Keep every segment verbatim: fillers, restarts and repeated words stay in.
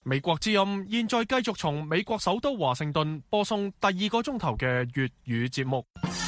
美國之音現在繼續從美國首都華盛頓播送第二個鐘頭嘅粵語節目。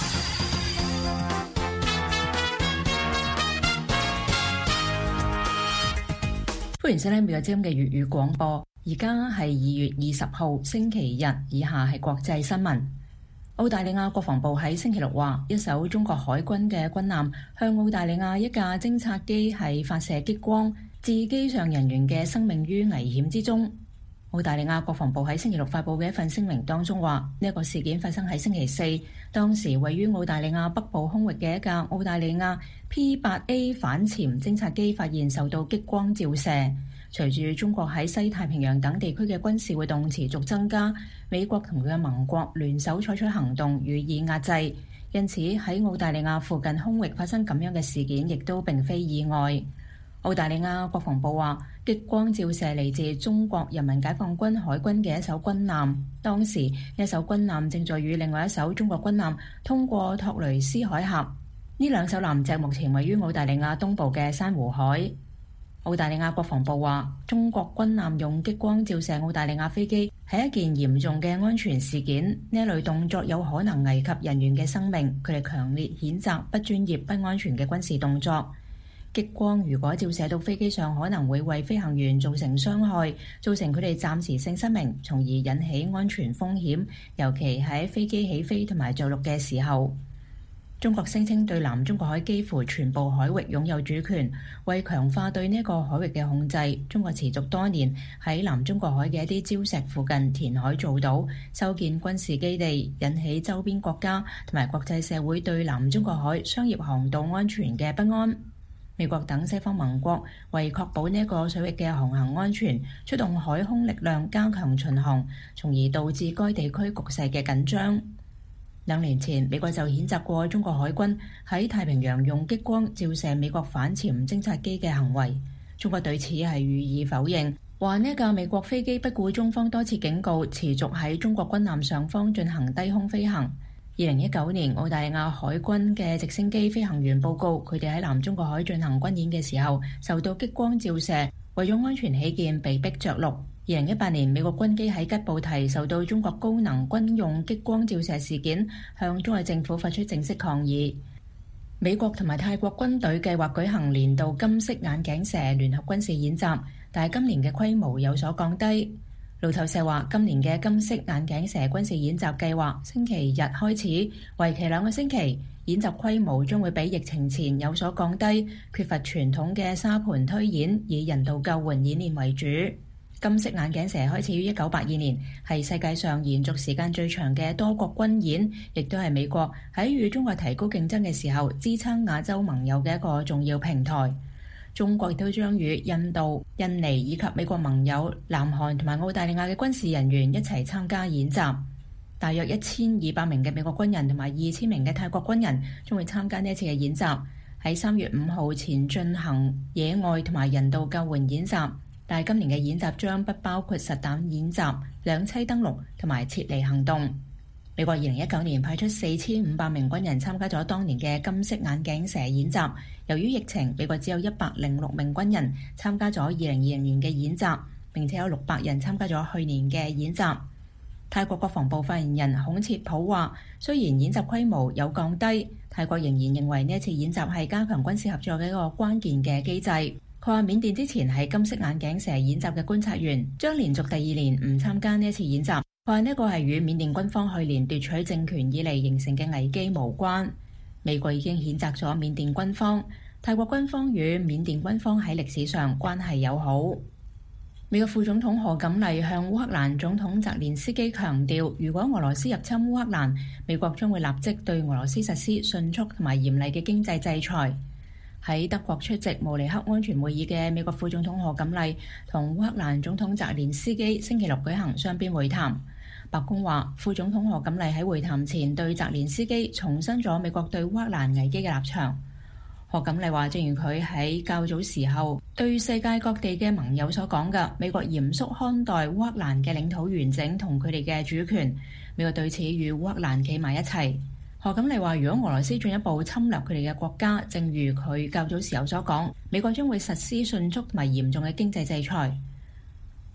歡迎收聽美國之音嘅粵語廣播。而家係二月二十號星期日，以下係國際新聞。澳大利亞國防部喺星期六話，一艘中國海軍嘅軍艦向澳大利亞一架偵察機係發射激光，置機上人員嘅生命於危險之中。澳大利亞國防部喺星期六發布嘅一份聲明當中話，呢一個事件發生喺星期四，當時位於澳大利亞北部空域嘅一架澳大利亞 P 八 A 反潛偵察機發現受到激光照射。隨住中國喺西太平洋等地區嘅軍事活動持續增加，美國同佢嘅盟國聯手採取行動予以壓制，因此喺澳大利亞附近空域發生咁樣嘅事件亦都並非意外。澳大利亞國防部話，激光照射嚟自中國人民解放軍海軍嘅一艘軍艦，當時一艘軍艦正在與另外一艘中國軍艦通過托雷斯海峽，呢兩艘艦隻目前位於澳大利亞東部嘅珊瑚海。澳大利亞國防部話，中國軍艦用激光照射澳大利亞飛機係一件嚴重嘅安全事件，呢一類動作有可能危及人員嘅生命，佢哋強烈譴責不專業、不安全嘅軍事動作。激光如果照射到飛機上，可能會為飛行員造成傷害，造成佢哋暫時性失明，從而引起安全風險，尤其喺飛機起飛同埋着陸嘅時候。中國聲稱對南中國海幾乎全部海域擁有主權，為強化對呢個海域嘅控制，中國持續多年喺南中國海嘅一啲礁石附近填海造島，修建軍事基地，引起周邊國家同埋國際社會對南中國海商業航道安全嘅不安。美國等西方盟國為確保呢個水域嘅航行安全，出動海空力量加強巡航，從而導致該地區局勢嘅緊張。兩年前，美國就譴責過中國海軍喺太平洋用激光照射美國反潛偵察機嘅行為。中國對此係予以否認，話呢架美國飛機不顧中方多次警告，持續喺中國軍艦上方進行低空飛行。二零一九年，澳大利亞海軍嘅直升機飛行員報告，佢哋喺南中國海進行軍演嘅時候受到激光照射，為咗安全起見被逼着陸。二零一八年，美國軍機喺吉布提受到中國高能軍用激光照射事件，向中國政府發出正式抗議。美國同埋泰國軍隊計劃舉行年度金色眼鏡蛇聯合軍事演習，但係今年嘅規模有所降低。路透社話，今年嘅金色眼鏡蛇軍事演習計劃星期日開始，為期兩個星期。演習規模將會比疫情前有所降低，缺乏傳統嘅沙盤推演，以人道救援演練為主。金色眼鏡蛇開始於一九八二年，係世界上延續時間最長嘅多國軍演，亦都係美國喺與中國提高競爭嘅時候支撐亞洲盟友嘅一個重要平台。中國亦都將與印度、印尼以及美國盟友南韓同埋澳大利亞嘅軍事人員一齊參加演習。大約一千二百名嘅美國軍人同埋二千名嘅泰國軍人將會參加呢一次嘅演習，喺三月五號前進行野外同埋人道救援演習。但係今年嘅演習將不包括實彈演習、兩棲登陸同埋撤離行動。美國二零一九年派出四千五百名軍人參加咗當年嘅金色眼鏡蛇演習。由於疫情，美國只有一百零六名軍人參加咗二零二零年嘅演習，並且有六百人參加咗去年嘅演習。泰國國防部發言人孔切普話，雖然演習規模有降低，泰國仍然認為呢一次演習係加強軍事合作嘅一個關鍵嘅機制。佢話緬甸之前係金色眼鏡蛇演習嘅觀察員將連續第二年唔參加呢一次演習。佢話呢個係與緬甸軍方去年奪取政權以嚟形成嘅危機無關。美國已經譴責咗緬甸軍方，泰國軍方與緬甸軍方喺歷史上關係友好。美國副總統賀錦麗向烏克蘭總統澤連斯基強調，如果俄羅斯入侵烏克蘭，美國將會立即對俄羅斯實施迅速同埋嚴厲嘅經濟制裁。喺德國出席慕尼黑安全會議嘅美國副總統賀錦麗同烏克蘭總統澤連斯基星期六舉行雙邊會談。白宮話，副總統賀錦麗喺會談前對澤連斯基重申咗美國對烏克蘭危機嘅立場。賀錦麗話，正如佢喺較早時候對世界各地嘅盟友所講嘅，美國嚴肅看待烏克蘭嘅領土完整同佢哋嘅主權，美國對此與烏克蘭企埋一齊。賀錦麗話，如果俄羅斯進一步侵略佢哋嘅國家，正如佢較早時候所講，美國將會實施迅速同埋嚴重嘅經濟制裁。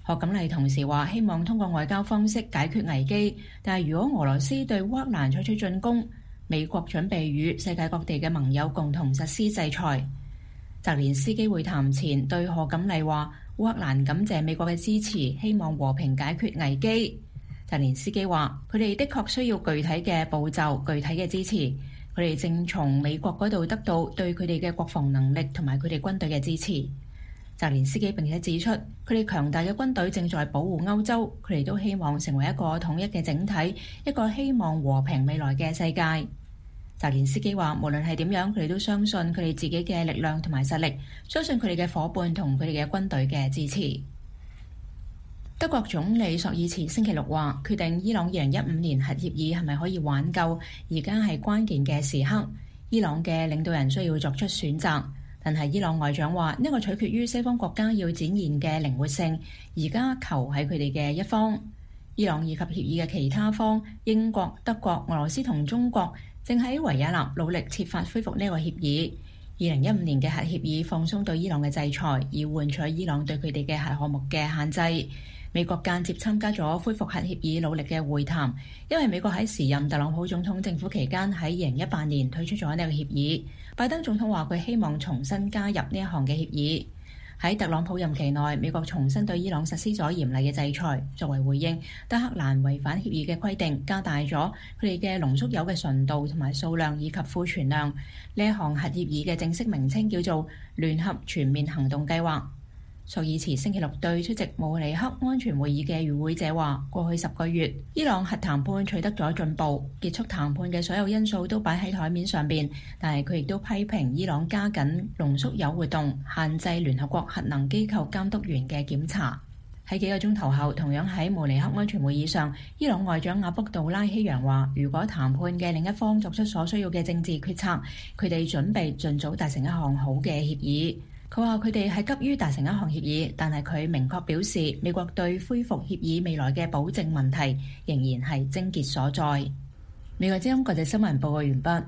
賀錦麗同時話希望通過外交方式解決危機，但係如果俄羅斯對烏克蘭採取進攻，美國準備與世界各地嘅盟友共同實施制裁。澤連斯基會談前對賀錦麗話，烏克蘭感謝美國嘅支持，希望和平解決危機。澤連斯基話，佢哋的確需要具體嘅步驟、具體嘅支持，佢哋正從美國嗰度得到對佢哋嘅國防能力同埋佢哋軍隊嘅支持。澤連斯基並且指出，佢哋強大嘅軍隊正在保護歐洲，佢哋都希望成為一個統一嘅整體，一個希望和平未來嘅世界。澤連斯基話，無論係點樣，佢哋都相信佢哋自己嘅力量同埋實力，相信佢哋嘅夥伴同佢哋嘅軍隊嘅支持。德國總理朔爾茨星期六話，決定伊朗二零一五年核協議係咪可以挽救，而家係關鍵嘅時刻，伊朗嘅領導人需要作出選擇。但係伊朗外長話，呢個取決於西方國家要展現嘅靈活性，而家球喺佢哋嘅一方。伊朗以及協議嘅其他方，英國、德國、俄羅斯同中國正喺維也納努力設法恢復呢個協議。二零一五年嘅核協議放鬆對伊朗嘅制裁，以換取伊朗對佢哋嘅核項目嘅限制。美國間接參加咗恢復核協議努力嘅會談，因為美國喺時任特朗普總統政府期間喺二零一八年退出咗呢個協議。拜登總統話佢希望重新加入呢一項嘅協議。喺特朗普任期內，美國重新對伊朗實施咗嚴厲嘅制裁，作為回應，德黑蘭違反協議嘅規定，加大咗佢哋嘅濃縮鈾嘅純度同埋數量以及庫存量。呢一項核協議嘅正式名稱叫做聯合全面行動計劃。朔爾茨星期六對出席慕尼黑安全會議嘅與會者話，過去十個月，伊朗核談判取得咗進步，結束談判嘅所有因素都擺喺台面上邊，但係佢亦都批評伊朗加緊濃縮鈾活動，限制聯合國核能機構監督員嘅檢查。喺幾個鐘頭後，同樣喺慕尼黑安全會議上，伊朗外長阿卜杜拉希揚話，如果談判嘅另一方作出所需要嘅政治決策，佢哋準備盡早達成一項好嘅協議。佢話佢哋係急於達成一項協議，但係佢明確表示，美國對恢復協議未來嘅保證問題仍然係症結所在。美國之音國際新聞報告完畢。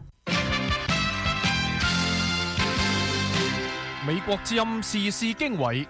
美國之音時事經緯，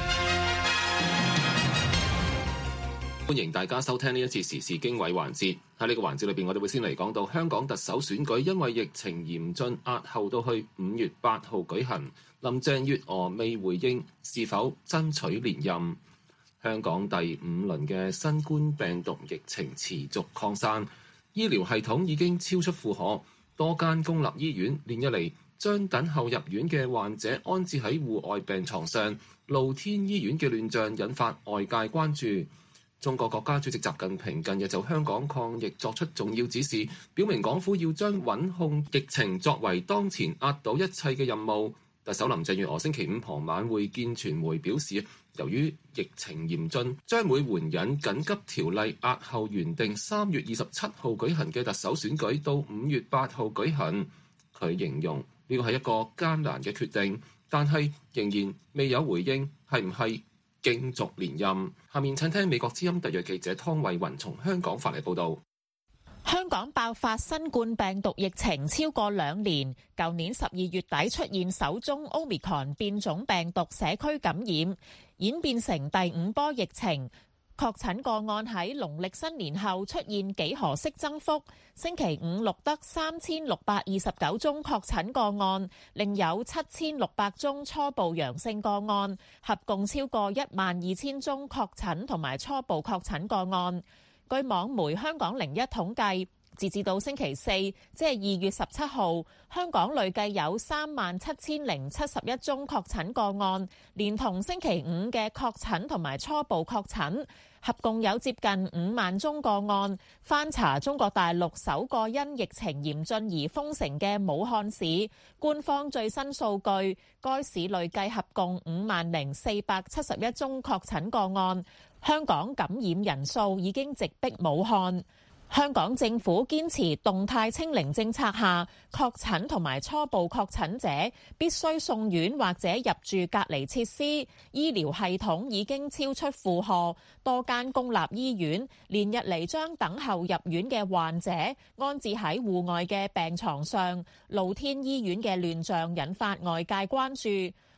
歡迎大家收聽呢一次時事經緯環節。喺呢個環節裏邊，我哋會先嚟講到香港特首選舉，因為疫情嚴峻，押後到去五月八號舉行。林鄭月娥未回應是否爭取連任。香港第五輪嘅新冠病毒疫情持續擴散，醫療系統已經超出負荷，多間公立醫院連日嚟將等候入院嘅患者安置喺戶外病床上，露天醫院嘅亂象引發外界關注。中國國家主席習近平近日就香港抗疫作出重要指示，表明港府要將穩控疫情作為當前壓倒一切嘅任務。特首林鄭月娥星期五傍晚會見傳媒表示，由於疫情嚴峻，將會援引緊急條例押後原定三月二十七號舉行嘅特首選舉到五月八號舉行。佢形容呢個係一個艱難嘅決定，但係仍然未有回應係唔係競逐連任。下面請聽美國之音特約記者湯慧雲從香港發嚟報導。 香港爆發新冠病毒疫情超過兩年，舊年十二月底出現首宗 Omicron 變種病毒社區感染，演變成第五波疫情。確診個案喺農曆新年後出現幾何式增幅，星期五錄得三千六百二十九宗確診個案，另有七千六百宗初步陽性個案，合共超過一萬二千宗確診同埋初步確診個案。據網媒香港零一統計，截至到星期四，即係二月十七號，香港累計有三萬七千零七十一宗確診個案，連同星期五嘅確診同埋初步確診，合共有接近五萬宗個案。翻查中國大陸首個因疫情嚴峻而封城嘅武漢市，官方最新數據，該市累計合共五萬零四百七十一宗確診個案。香港感染人數已經直逼武漢。香港政府堅持動態清零政策下，確診同埋初步確診者必須送院或者入住隔離設施，醫療系統已經超出負荷，多間公立醫院連日嚟將等候入院嘅患者安置喺戶外嘅病床上，露天醫院嘅亂象引發外界關注。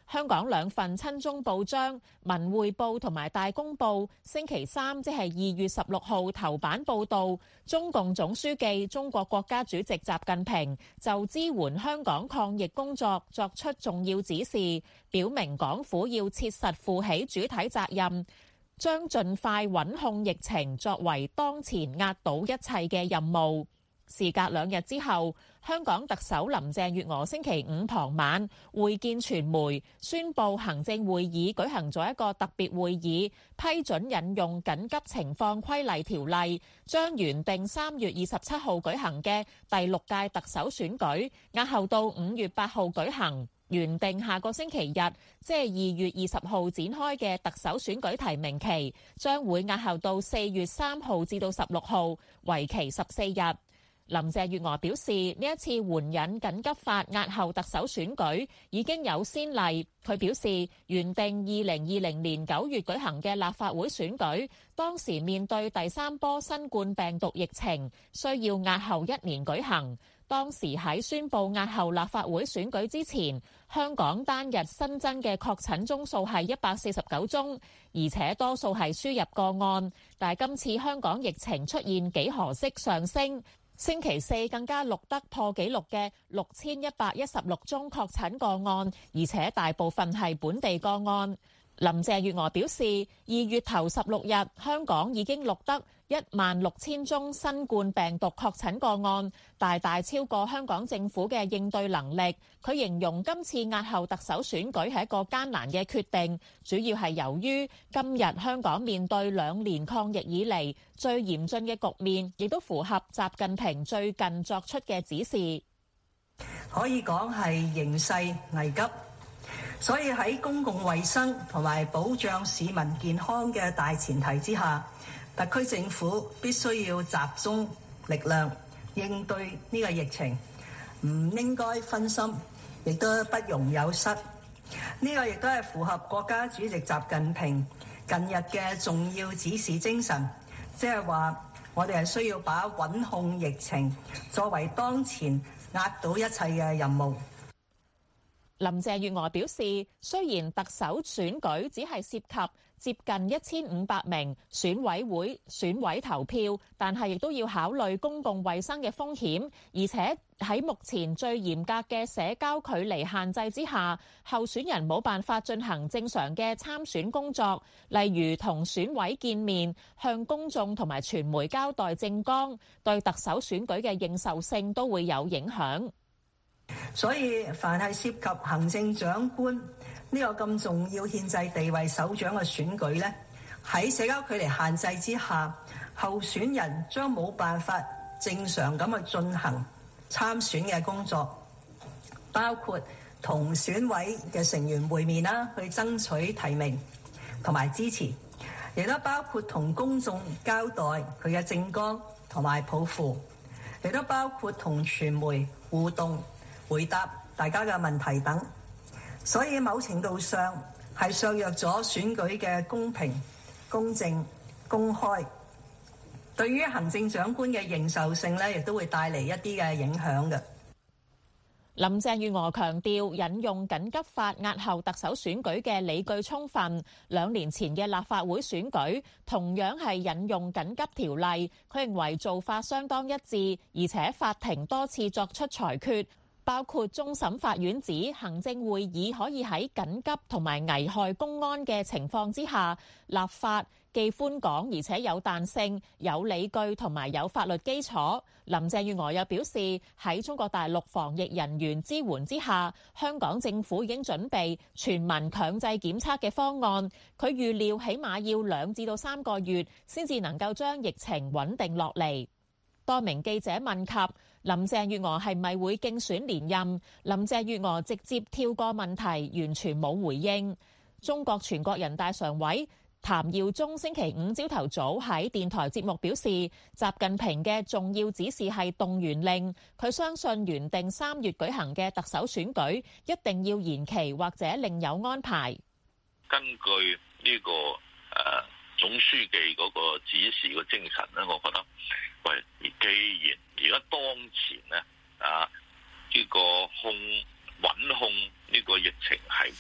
香港兩份親中報章《文匯報》同埋《大公報》星期三即係二月十六號頭版報導，中共總書記、中國國家主席習近平就支援香港抗疫工作作出重要指示，表明港府要切實負起主體責任，將盡快穩控疫情作為當前壓倒一切嘅任務。事隔兩日之後，香港特首林鄭月娥星期五傍晚會見傳媒，宣布行政會議舉行咗一個特別會議，批准引用緊急情況規例條例，將原定三月二十七號舉行嘅第六屆特首選舉押後到五月八號舉行。原定下個星期日，即係二月二十號展開嘅特首選舉提名期，將會押後到四月三號至到十六號，為期十四日。林鄭月娥表示，呢一次援引緊急法押後特首選舉已經有先例。佢表示，原定二零二零年九月舉行嘅立法會選舉，當時面對第三波新冠病毒疫情，需要押後一年舉行。當時喺宣布押後立法會選舉之前，香港單日新增嘅確診宗數係一百四十九宗，而且多數係輸入個案。但係今次香港疫情出現幾何式上升。星期四更加錄得破紀錄嘅六千一百一十六宗確診個案，而且大部分係本地個案。林鄭月娥表示，二月頭十六日香港已經錄得一萬六千宗新冠病毒確診個案，大大超過香港政府嘅應對能力。佢形容今次押後特首選舉係一個艱難嘅決定，主要係由於今日香港面對兩年抗疫以嚟最嚴峻嘅局面，亦都符合習近平最近作出嘅指示。 可以講係形勢危急。所以喺公共衛生同埋保障市民健康嘅大前提之下，特區政府必須要集中力量應對呢個疫情，唔應該分心，亦都不容有失。呢個亦都係符合國家主席習近平近日嘅重要指示精神，即係話我哋係需要把穩控疫情作為當前壓倒一切嘅任務。 林鄭月娥表示，雖然特首選舉只係涉及接近一千五百名選委會選委投票，但係亦都要考慮公共衛生嘅風險，而且喺目前最嚴格嘅社交距離限制之下，候選人冇辦法進行正常嘅參選工作，例如同選委見面、向公眾同埋傳媒交代政綱，對特首選舉嘅認受性都會有影響。 所以，凡係涉及行政長官呢個咁重要憲制地位首長嘅選舉咧，喺社交距離限制之下，候選人將冇辦法正常咁去進行參選嘅工作，包括同選委嘅成員會面啦，去爭取提名同埋支持，亦都包括同公眾交代佢嘅政綱同埋抱負，亦都包括同傳媒互動，回答大家嘅問題等，所以某程度上係削弱咗選舉嘅公平、公正、公開。對於行政長官嘅認受性咧，亦都會帶嚟一啲嘅影響嘅。 林鄭月娥強調，引用緊急法押後特首選舉嘅理據充分。兩年前嘅立法會選舉同樣係引用緊急條例，佢認為做法相當一致，而且法庭多次作出裁決。包括終審法院指行政會議可以喺緊急同埋危害公安嘅情況之下立法，既寬廣而且有彈性、有理據同埋有法律基礎。林鄭月娥又表示，喺中國大陸防疫人員支援之下，香港政府已經準備全民強制檢測嘅方案。佢預料起碼要兩至到三個月先至能夠將疫情穩定落嚟。多名記者問及林鄭月娥係咪會競選連任，林鄭月娥直接跳過問題，完全冇回應。中國全國人大常委譚耀宗星期五朝頭早喺電台節目表示，習近平嘅重要指示係動員令，佢相信原定三月舉行嘅特首選舉一定要延期或者另有安排。 根據呢個誒總書記嗰個指示嘅精神咧，我覺得喂，既然而家當前咧啊，呢個控穩控呢個疫情係頭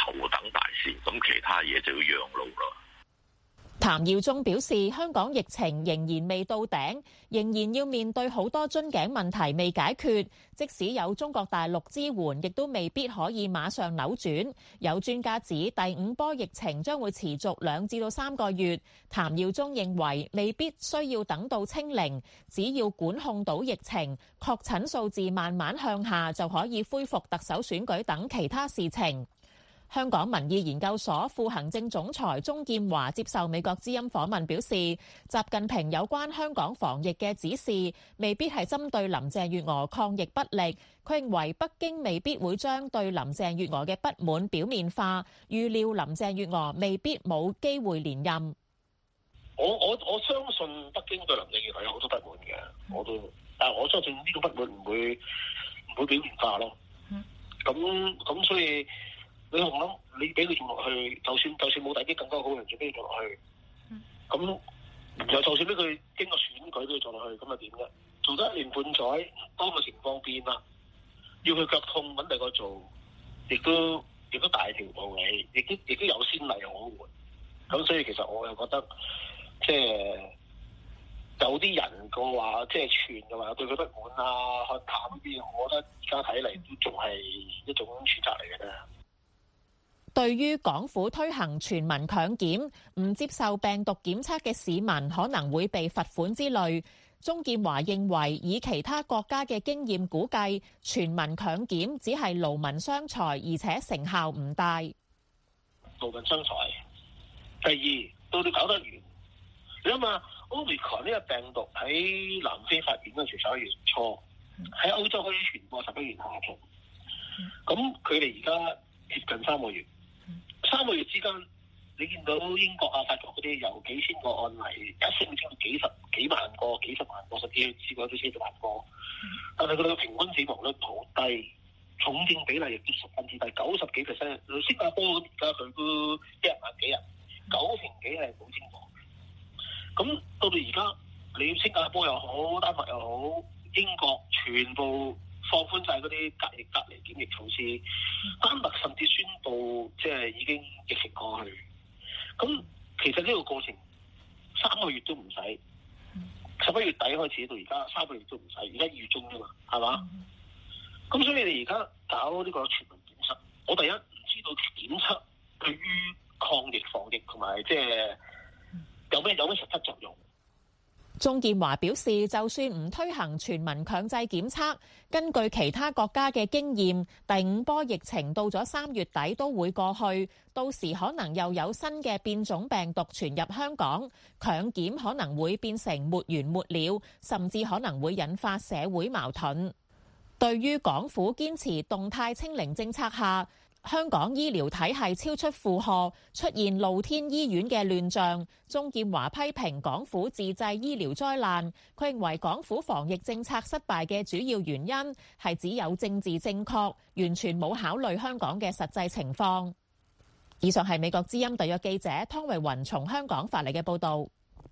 頭等大事，咁其他嘢就要讓路咯。 譚耀宗表示，香港疫情仍然未到頂，仍然要面對好多樽頸問題未解決，即使有中國大陸支援，亦都未必可以馬上扭轉。有專家指第五波疫情將會持續兩至到三個月。譚耀宗認為未必需要等到清零，只要管控到疫情，確診數字慢慢向下，就可以恢復特首選舉等其他事情。香港民意研究所副行政總裁鍾劍華接受美國之音訪問表示，習近平有關香港防疫嘅指示未必係針對林鄭月娥抗疫不力，佢認為北京未必會將對林鄭月娥嘅不滿表面化，預料林鄭月娥未必冇機會連任。 我我我相信北京對林鄭月娥有好多不滿嘅，我都，但係我相信呢個不滿唔會唔會表面化咯。咁咁所以。你同諗，你俾佢做落去，就算就算冇第啲更加好嘅人做，俾佢做落去，咁又就算俾佢經過選舉俾佢做落去，咁又點啫？做得一年半載，當個情況變啦，要佢腳痛揾第二個做，亦都亦都大條道理，亦都亦都有先例可換。咁所以其實我又覺得，即係有啲人個話，即係傳嘅話對佢不滿啊、看淡啲，我覺得而家睇嚟都仲係一種選擇嚟嘅啫。 對於港府推行全民強檢，唔接受病毒檢測嘅市民可能會被罰款之類。鍾劍華認為，以其他國家嘅經驗估計，全民強檢只係勞民傷財，而且成效唔大。 勞民傷財。第二，到你搞得完，你諗下 Omicron 呢個病毒喺南非發現嗰陣時十一月初，喺歐洲可以傳播十一月下旬，咁佢哋而家接近三個月。三個月之間，你見到英國啊、法國嗰啲由幾千個案例，一升升到幾十幾萬個、幾十萬個，甚至試過都四十萬個。但係佢哋嘅平均死亡率好低，重症比例亦都十分之低，九十幾 percent。新加坡咁而家佢都一日萬幾人，九成幾係冇症狀。咁到到而家，你新加坡又好，丹麥又好，英國全部放寬晒嗰啲隔離隔離檢疫措施，丹麥甚至宣布即係已經疫情過去。咁其實呢個過程三個月都唔使，十一月底開始到而家三個月都唔使，而家二月中啫嘛，係嘛？咁所以你而家搞呢個全民檢測，我第一唔知道檢測對於抗疫防疫同埋即係有咩有咩實質作用。 鍾劍華表示，就算唔推行全民強制檢測，根據其他國家嘅經驗，第五波疫情到咗三月底都會過去，到時可能又有新嘅變種病毒傳入香港，強檢可能會變成沒完沒了，甚至可能會引發社會矛盾。對於港府堅持動態清零政策下，香港醫療體系超出負荷，出現露天醫院嘅亂象。鍾劍華批評港府自製醫療災難，佢認為港府防疫政策失敗嘅主要原因係只有政治正確，完全冇考慮香港嘅實際情況。以上係美國之音特約記者湯慧雲從香港發嚟嘅報導。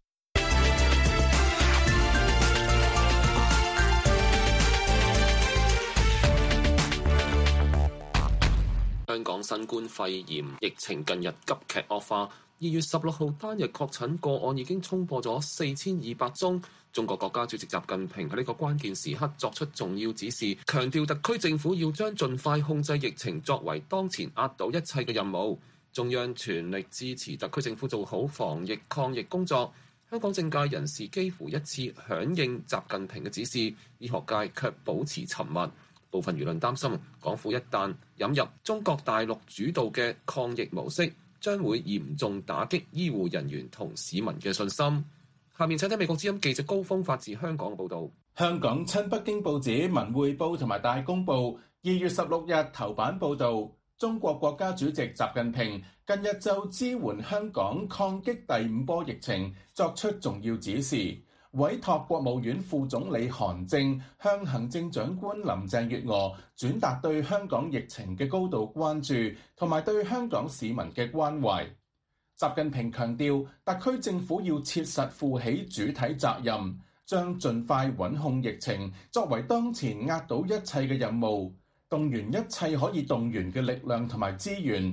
香港新冠肺炎疫情近日急劇惡化，二月十六號單日確診個案已經衝破咗四千二百宗。中國國家主席習近平喺呢個關鍵時刻作出重要指示，強調特區政府要將盡快控制疫情作為當前壓倒一切嘅任務。中央全力支持特區政府做好防疫抗疫工作。香港政界人士幾乎一致響應習近平嘅指示，醫學界卻保持沉默。部分輿論擔心，港府一旦引入中國大陸主導嘅抗疫模式，將會嚴重打擊醫護人員同市民嘅信心。下面請睇美國之音記者高峰發自香港嘅報導。 香港親北京報紙《文匯報》同埋《大公報》二月十六日頭版報導，中國國家主席習近平近日就支援香港抗擊第五波疫情作出重要指示。委託國務院副總理韓正向行政長官林鄭月娥轉達對香港疫情嘅高度關注同埋對香港市民嘅關懷。習近平強調，特區政府要切實負起主體責任，將盡快穩控疫情作為當前壓倒一切嘅任務，動員一切可以動員嘅力量同埋資源，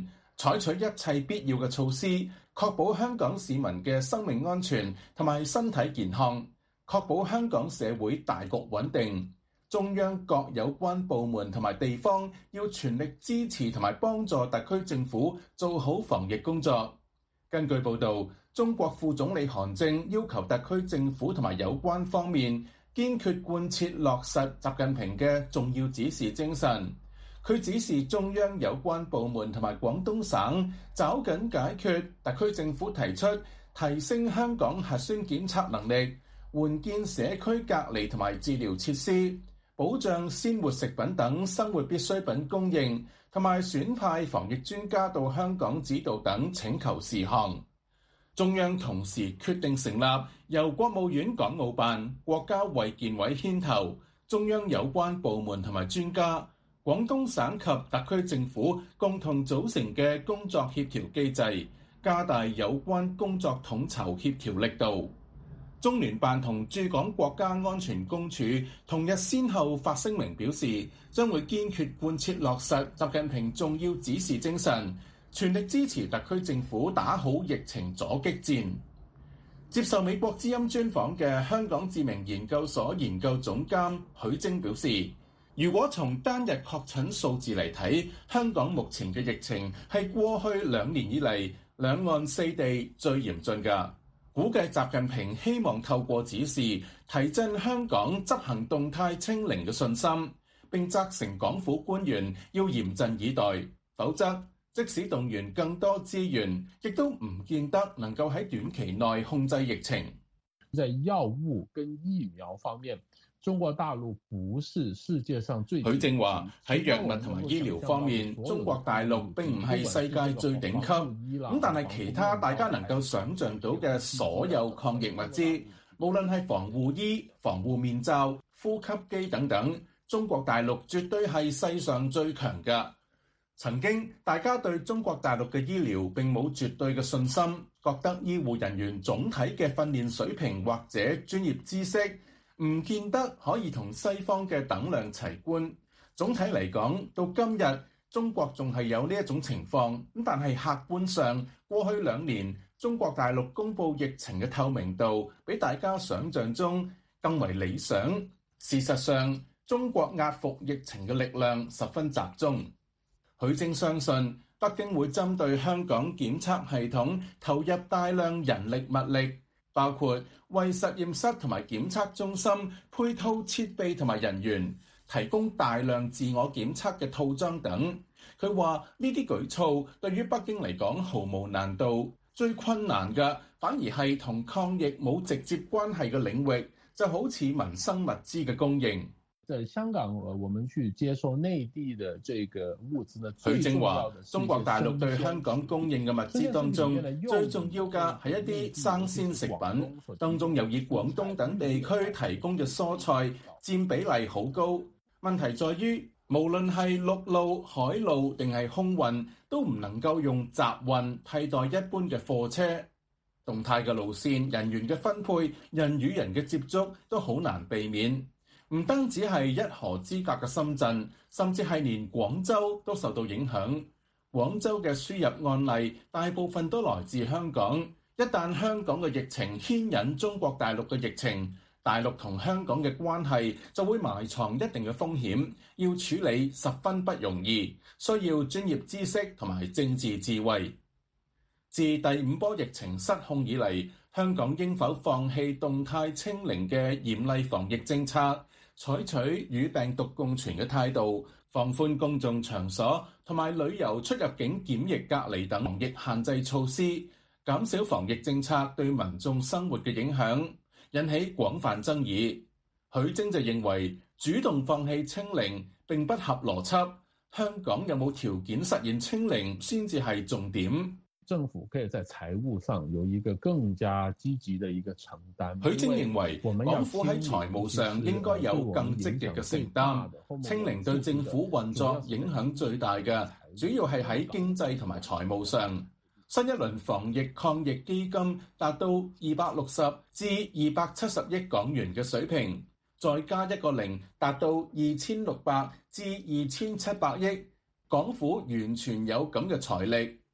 採取一切必要嘅措施，確保香港市民嘅生命安全同埋身體健康，確保香港社會大局穩定。中央各有關部門同埋地方要全力支持同埋幫助特區政府做好防疫工作。根據報導，中國副總理韓正要求特區政府同埋有關方面堅決貫徹落實習近平嘅重要指示精神。佢指示中央有關部門同埋廣東省抓緊解決特區政府提出提升香港核酸檢測能力、援建社區隔離同埋治療設施、保障鮮活食品等生活必需品供應，同埋選派防疫專家到香港指導等請求事項。中央同時決定成立由國務院港澳辦、國家衛健委牽頭，中央有關部門同埋專家、廣東省及特區政府共同組成嘅工作協調機制，加大有關工作統籌協調力度。中聯辦同駐港國家安全公署同日先後發聲明表示，將會堅決貫徹落實習近平重要指示精神，全力支持特區政府打好疫情阻擊戰。接受美國之音專訪嘅香港智明研究所研究總監許楨表示，如果從單日確診數字嚟睇，香港目前嘅疫情係過去兩年以嚟兩岸四地最嚴峻㗎。估計習近平希望透過指示提振香港執行動態清零嘅信心，並責成港府官員要嚴陣以待，否則即使動員更多資源，亦都唔見得能夠喺短期內控制疫情。 在藥物跟疫苗方面，中國大陸不是世界上最。 許正話喺藥物同埋醫療方面，中國大陸並唔係世界最頂級，咁但係其他大家能夠想像到嘅所有抗疫物資，無論係防護衣、防護面罩、呼吸機等等，中國大陸絕對係世上最強㗎。曾經大家對中國大陸嘅醫療並冇絕對嘅信心，覺得醫護人員總體嘅訓練水平或者專業知識唔見得可以同西方嘅等量齊觀。總體嚟講，到今日中國仲係有呢一種情況，咁但係客觀上過去兩年中國大陸公布疫情嘅透明度比大家想象中更為理想。事實上，中國壓服疫情嘅力量十分集中。許楨相信北京會針對香港檢測系統投入大量人力物力，包括為實驗室同埋檢測中心配套設備同埋人員，提供大量自我檢測嘅套裝等。佢話呢啲舉措對於北京嚟講毫無難度，最困難嘅反而係同抗疫冇直接關係嘅領域，就好似民生物資嘅供應。 在香港，我們去接受內地的這個物資呢。 許楨話：中國大陸對香港供應嘅物資當中，最重要嘅係一啲生鮮食品，當中又以廣東等地區提供嘅蔬菜佔比例好高。問題在於，無論係陸路、海路定係空運，都唔能夠用集運替代一般嘅貨車。動態嘅路線、人員嘅分配、人與人嘅接觸都好難避免。唔單止係一河之隔嘅深圳，甚至係連廣州都受到影響。廣州嘅輸入案例大部分都來自香港。一旦香港嘅疫情牽引中國大陸嘅疫情，大陸同香港嘅關係就會埋藏一定嘅風險，要處理十分不容易，需要專業知識同埋政治智慧。自第五波疫情失控以嚟，香港應否放棄動態清零嘅嚴厲防疫政策，採取與病毒共存嘅態度，放寬公眾場所同埋旅遊出入境檢疫隔離等防疫限制措施，減少防疫政策對民眾生活嘅影響，引起廣泛爭議。許楨就認為，主動放棄清零並不合邏輯，香港有冇條件實現清零先至係重點。 政府可以在財務上有一個更加積極的一個承擔。 許楨認為，港府喺財務上應該有更積極嘅承擔。清零對政府運作影響最大嘅，主要係喺經濟同埋財務上。新一輪防疫抗疫基金達到二百六十至二百七十億港元嘅水平，再加一個零，達到二千六百至二千七百億。港府完全有咁嘅財力。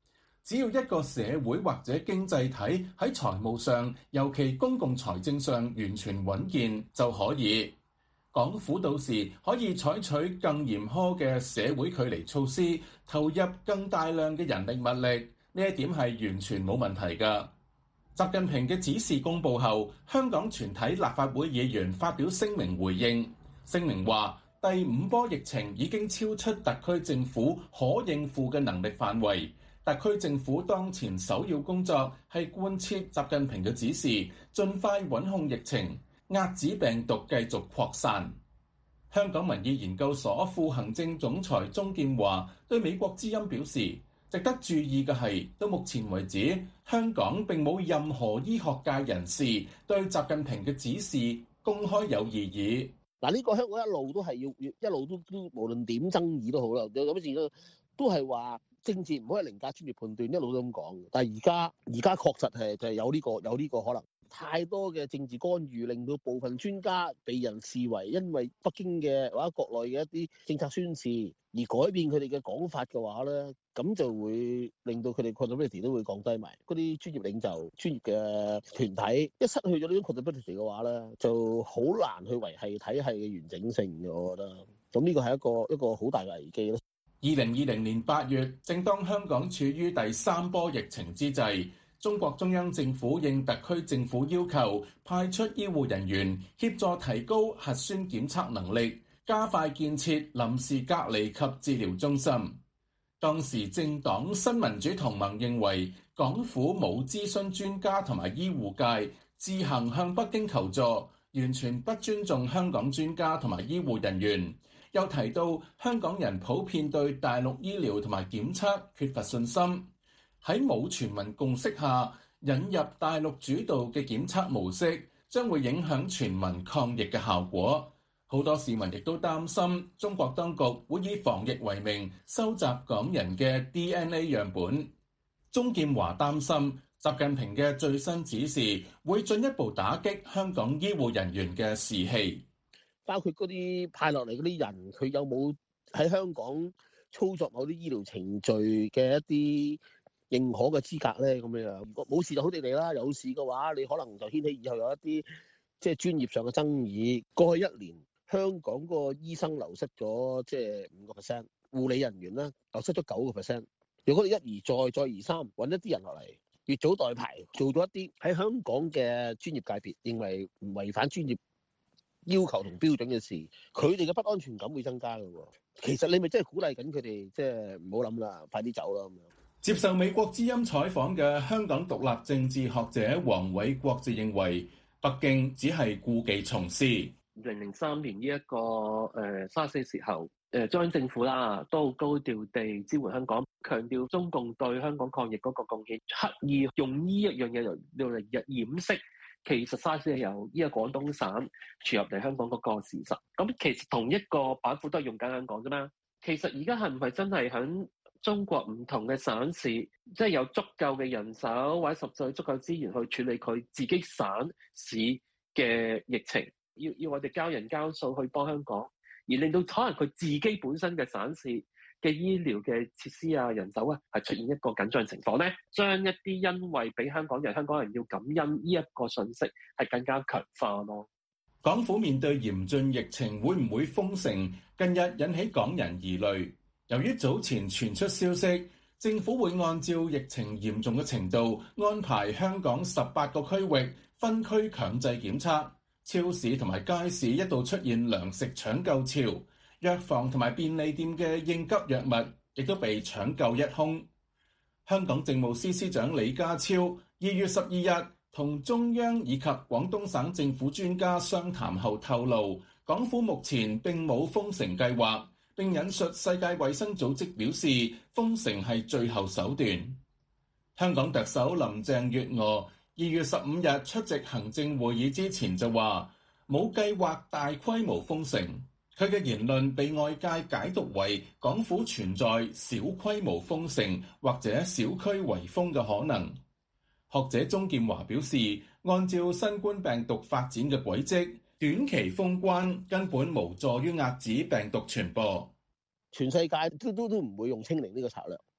只要一個社會或者經濟體喺財務上，尤其公共財政上完全穩健就可以。港府到時可以採取更嚴苛嘅社會距離措施，投入更大量嘅人力物力，呢一點係完全冇問題㗎。習近平嘅指示公佈後，香港全體立法會議員發表聲明回應。聲明話，第五波疫情已經超出特區政府可應付嘅能力範圍，特區政府當前首要工作係貫徹習近平嘅指示，盡快穩控疫情，遏止病毒繼續擴散。香港民意研究所副行政總裁鍾建華對美國之音表示，值得注意嘅係，到目前為止，香港並冇任何醫學界人士對習近平嘅指示公開有異議。 嗱，呢個香港一路都係要要一路都都無論點爭議都好啦，有咁嘅事都都係話政治唔可以凌駕專業判斷，一路都咁講。但係而家而家確實係就係有呢個有呢個可能。太多嘅政治干預，令到部分專家被人視為因為北京嘅或者國內嘅一啲政策宣示而改變佢哋嘅講法嘅話咧，咁就會令到佢哋 credibility 都會降低埋。嗰啲專業領袖、專業嘅團體一失去咗呢種 credibility 嘅話咧，就好難去維繫體系嘅完整性嘅。我覺得，咁呢個係一個一個好大嘅危機咯。 二零二零年八月，正當香港處於第三波疫情之際，中國中央政府應特區政府要求，派出醫護人員協助提高核酸檢測能力，加快建設臨時隔離及治療中心。當時政黨新民主同盟認為，港府冇諮詢專家同埋醫護界，自行向北京求助，完全不尊重香港專家同埋醫護人員。又提到香港人普遍對大陸醫療同埋檢測缺乏信心。喺冇全民共識下，引入大陸主導嘅檢測模式，將會影響全民抗疫嘅效果。好多市民亦都擔心，中國當局會以防疫為名，收集港人嘅 D N A 樣本。鍾建華擔心，習近平嘅最新指示會進一步打擊香港醫護人員嘅士氣， 包括嗰啲派落嚟嗰啲人，佢有冇喺香港操作某啲醫療程序嘅一啲認可嘅資格咧？咁樣如果冇事就好地地啦，有事嘅話，你可能就掀起以後有一啲即係專業上嘅爭議。過去一年，香港個醫生流失咗即係五個 percent， 護理人員咧流失咗九個 percent。如果你一而再，再而三揾一啲人落嚟，越俎代庖，做咗一啲喺香港嘅專業界別認為唔違反專業要求同標準嘅事，佢哋嘅不安全感會增加嘅喎。其實你咪真係鼓勵緊佢哋，即係唔好諗啦，快啲走啦咁樣。 接受美國之音採訪嘅香港獨立政治學者黃偉國就認為，北京只係故技重施。 二零零三年呢、這、一個誒沙士時候，誒、呃、中央政府啦都好高調地支援香港，強調中共對香港抗疫嗰個貢獻，刻意用呢一樣嘢嚟嚟掩飾，其實沙士係由呢個廣東省傳入嚟香港嗰個事實。咁其實同一個板斧都係用緊香港啫嘛。其實而家係唔係真係喺中國唔同嘅省市，即係有足夠嘅人手或者實際足夠資源去處理佢自己省市嘅疫情？要要我哋交人交數去幫香港，而令到可能佢自己本身嘅省市嘅醫療嘅設施啊、人手啊，係出現一個緊張情況咧，將一啲因為俾香港人、香港人要感恩呢一個信息係更加強化咯。 港府面對嚴峻疫情，會唔會封城？近日引起港人疑慮。由於早前傳出消息，政府會按照疫情嚴重嘅程度安排香港十八個區域分區強制檢測。超市同埋街市一度出現糧食搶購潮，藥房同埋便利店嘅應急藥物亦都被搶購一空。香港政務司司長李家超二月十二日同中央以及廣東省政府專家商談後透露，港府目前並冇封城計劃，並引述世界衛生組織表示，封城係最後手段。香港特首林鄭月娥二月十五日出席行政會議之前就話冇計劃大規模封城，佢嘅言論被外界解讀為港府存在小規模封城或者小區圍封嘅可能。學者鍾建華表示，按照新冠病毒發展嘅軌跡，短期封關根本無助於遏止病毒傳播。 全世界都都都唔會用清零呢個策略。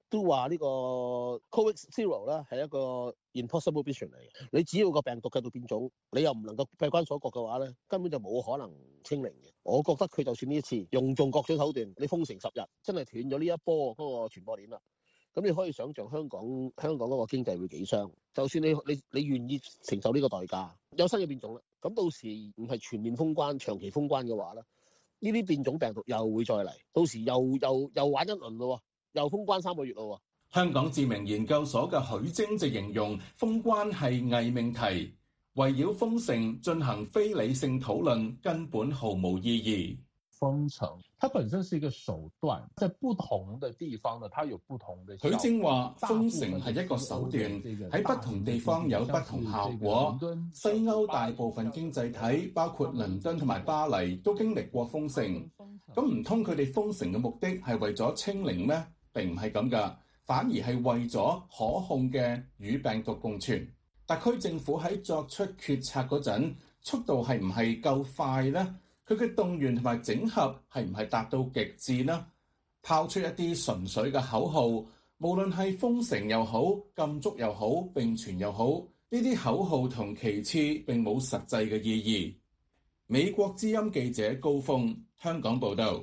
都話呢個 Covid Zero 啦係一個 impossible mission 嚟嘅。你只要個病毒繼續變種，你又唔能夠閉關鎖國嘅話咧，根本就冇可能清零嘅。我覺得佢就算呢一次用盡各種手段，你封城十日，真係斷咗呢一波嗰個傳播鏈啦。咁你可以想象香港香港嗰個經濟會幾傷。就算你你你願意承受呢個代價，有新嘅變種啦，咁到時唔係全面封關、長期封關嘅話咧，呢啲變種病毒又會再嚟，到時又又又玩一輪咯，又封關三個月咯。 香港智明研究所嘅許晶就形容封關係偽命題，圍繞封城進行非理性討論根本毫無意義。 封城，它本身是一個手段，在不同的地方呢，它有不同的。 許晶話：封城係一個手段，喺不同地方有不同效果。西歐大部分經濟體，包括倫敦同埋巴黎，都經歷過封城。咁唔通佢哋封城嘅目的係為咗清零咩？並唔係咁㗎，反而係為咗可控嘅與病毒共存。特區政府喺作出決策嗰陣，速度係唔係夠快呢？佢嘅動員同埋整合係唔係達到極致呢？拋出一啲純粹嘅口號，無論係封城又好、禁足又好、並存又好，呢啲口號同旗幟並冇實際嘅意義。美國之音記者高峰，香港報導。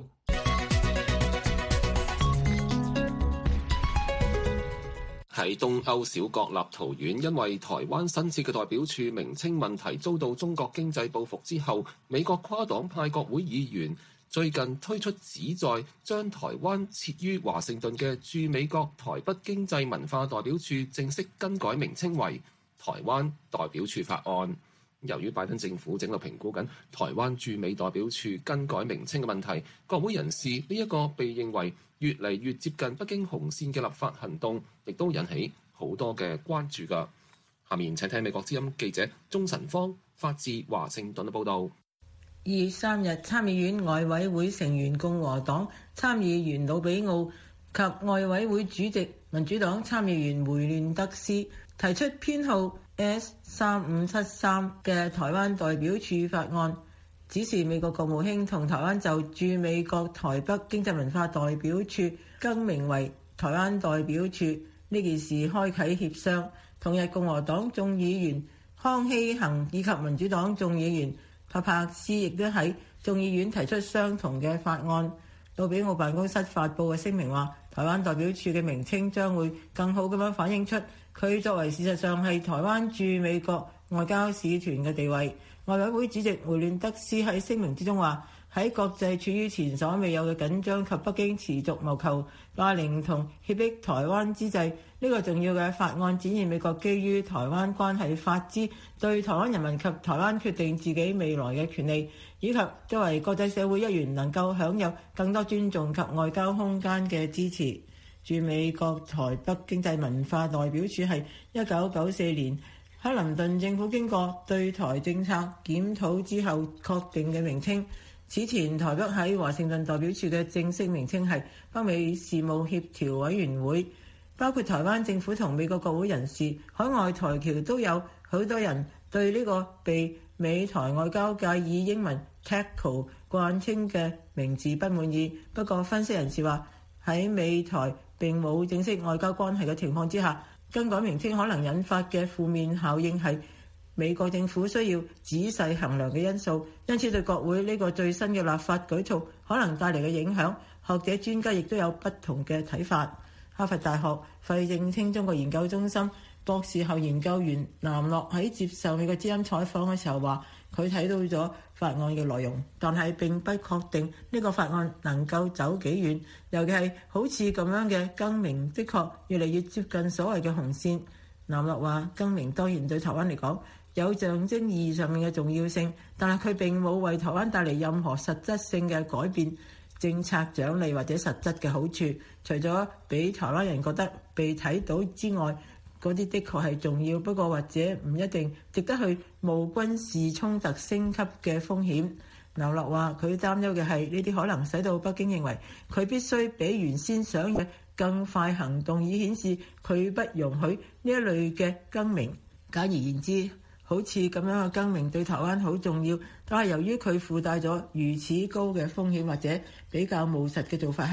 喺東歐小國立陶宛，因為台灣新設嘅代表處名稱問題遭到中國經濟報復之後，美國跨黨派國會議員最近推出旨在將台灣設於華盛頓嘅駐美國台北經濟文化代表處正式更改名稱為台灣代表處法案。由於拜登政府正喺度評估緊台灣駐美代表處更改名稱嘅問題，國會人士呢一個被認為越嚟越接近北京紅線嘅立法行動，亦都引起好多嘅關注㗎。下面請聽美國之音記者鍾晨芳發自華盛頓嘅報導。 二月三日，參議院外委會成員共和黨參議員魯比奧及外委會主席民主黨參議員梅亂德斯提出編號 S 三五七三嘅台灣代表處法案，指示美國國務卿同台灣就駐美國台北經濟文化代表處更名為台灣代表處呢件事開啟協商。同日，共和黨眾議員康熙恒以及民主黨眾議員帕帕斯亦都喺眾議院提出相同嘅法案。魯比奧辦公室發布嘅聲明話，台灣代表處嘅名稱將會更好咁樣反映出佢作為事實上係台灣駐美國外交使團嘅地位。外委會主席梅亂德斯喺聲明之中話，喺國際處於前所未有嘅緊張及北京持續謀求霸凌同脅迫台灣之際，呢個重要嘅法案展現美國基於台灣關係法之對台灣人民及台灣決定自己未來嘅權利，以及作為國際社會一員能夠享有更多尊重及外交空間嘅支持。駐美國台北經濟文化代表處係一九九四年克林頓政府經過對台政策檢討之後確定嘅名稱。此前台北喺華盛頓代表處嘅正式名稱係北美事務協調委員會，包括台灣政府同美國國會人士、海外台僑都有好多人對呢個被美台外交界以英文 T A C O 冠稱嘅名字不滿意。不過分析人士話，喺美台並冇正式外交關係嘅情況之下，更改名稱可能引發嘅負面效應係美國政府需要仔細衡量嘅因素，因此對國會呢個最新嘅立法舉措可能帶嚟嘅影響，學者專家亦都有不同嘅睇法。哈佛大學費正清中國研究中心博士後研究員南樂喺接受美國之音採訪嘅時候話，佢睇到咗法案嘅內容，但係並不確定呢個法案能夠走幾遠，尤其係好似咁樣嘅更名，的確越嚟越接近所謂嘅紅線。南樂話，更名當然對台灣嚟講有象徵意義上面嘅重要性，但係佢並冇為台灣帶嚟任何實質性嘅改變、政策獎勵或者實質嘅好處，除咗俾台灣人覺得被睇到之外，嗰啲的確係重要，不過或者唔一定值得去冒軍事衝突升級嘅風險。劉樂話，佢擔憂嘅係呢啲可能使到北京認為佢必須比原先想嘅更快行動，以顯示佢不容許呢一類嘅更名。簡而言之，好似咁樣嘅更名對台灣好重要，但係由於佢附帶咗如此高嘅風險，或者比較務實嘅做法係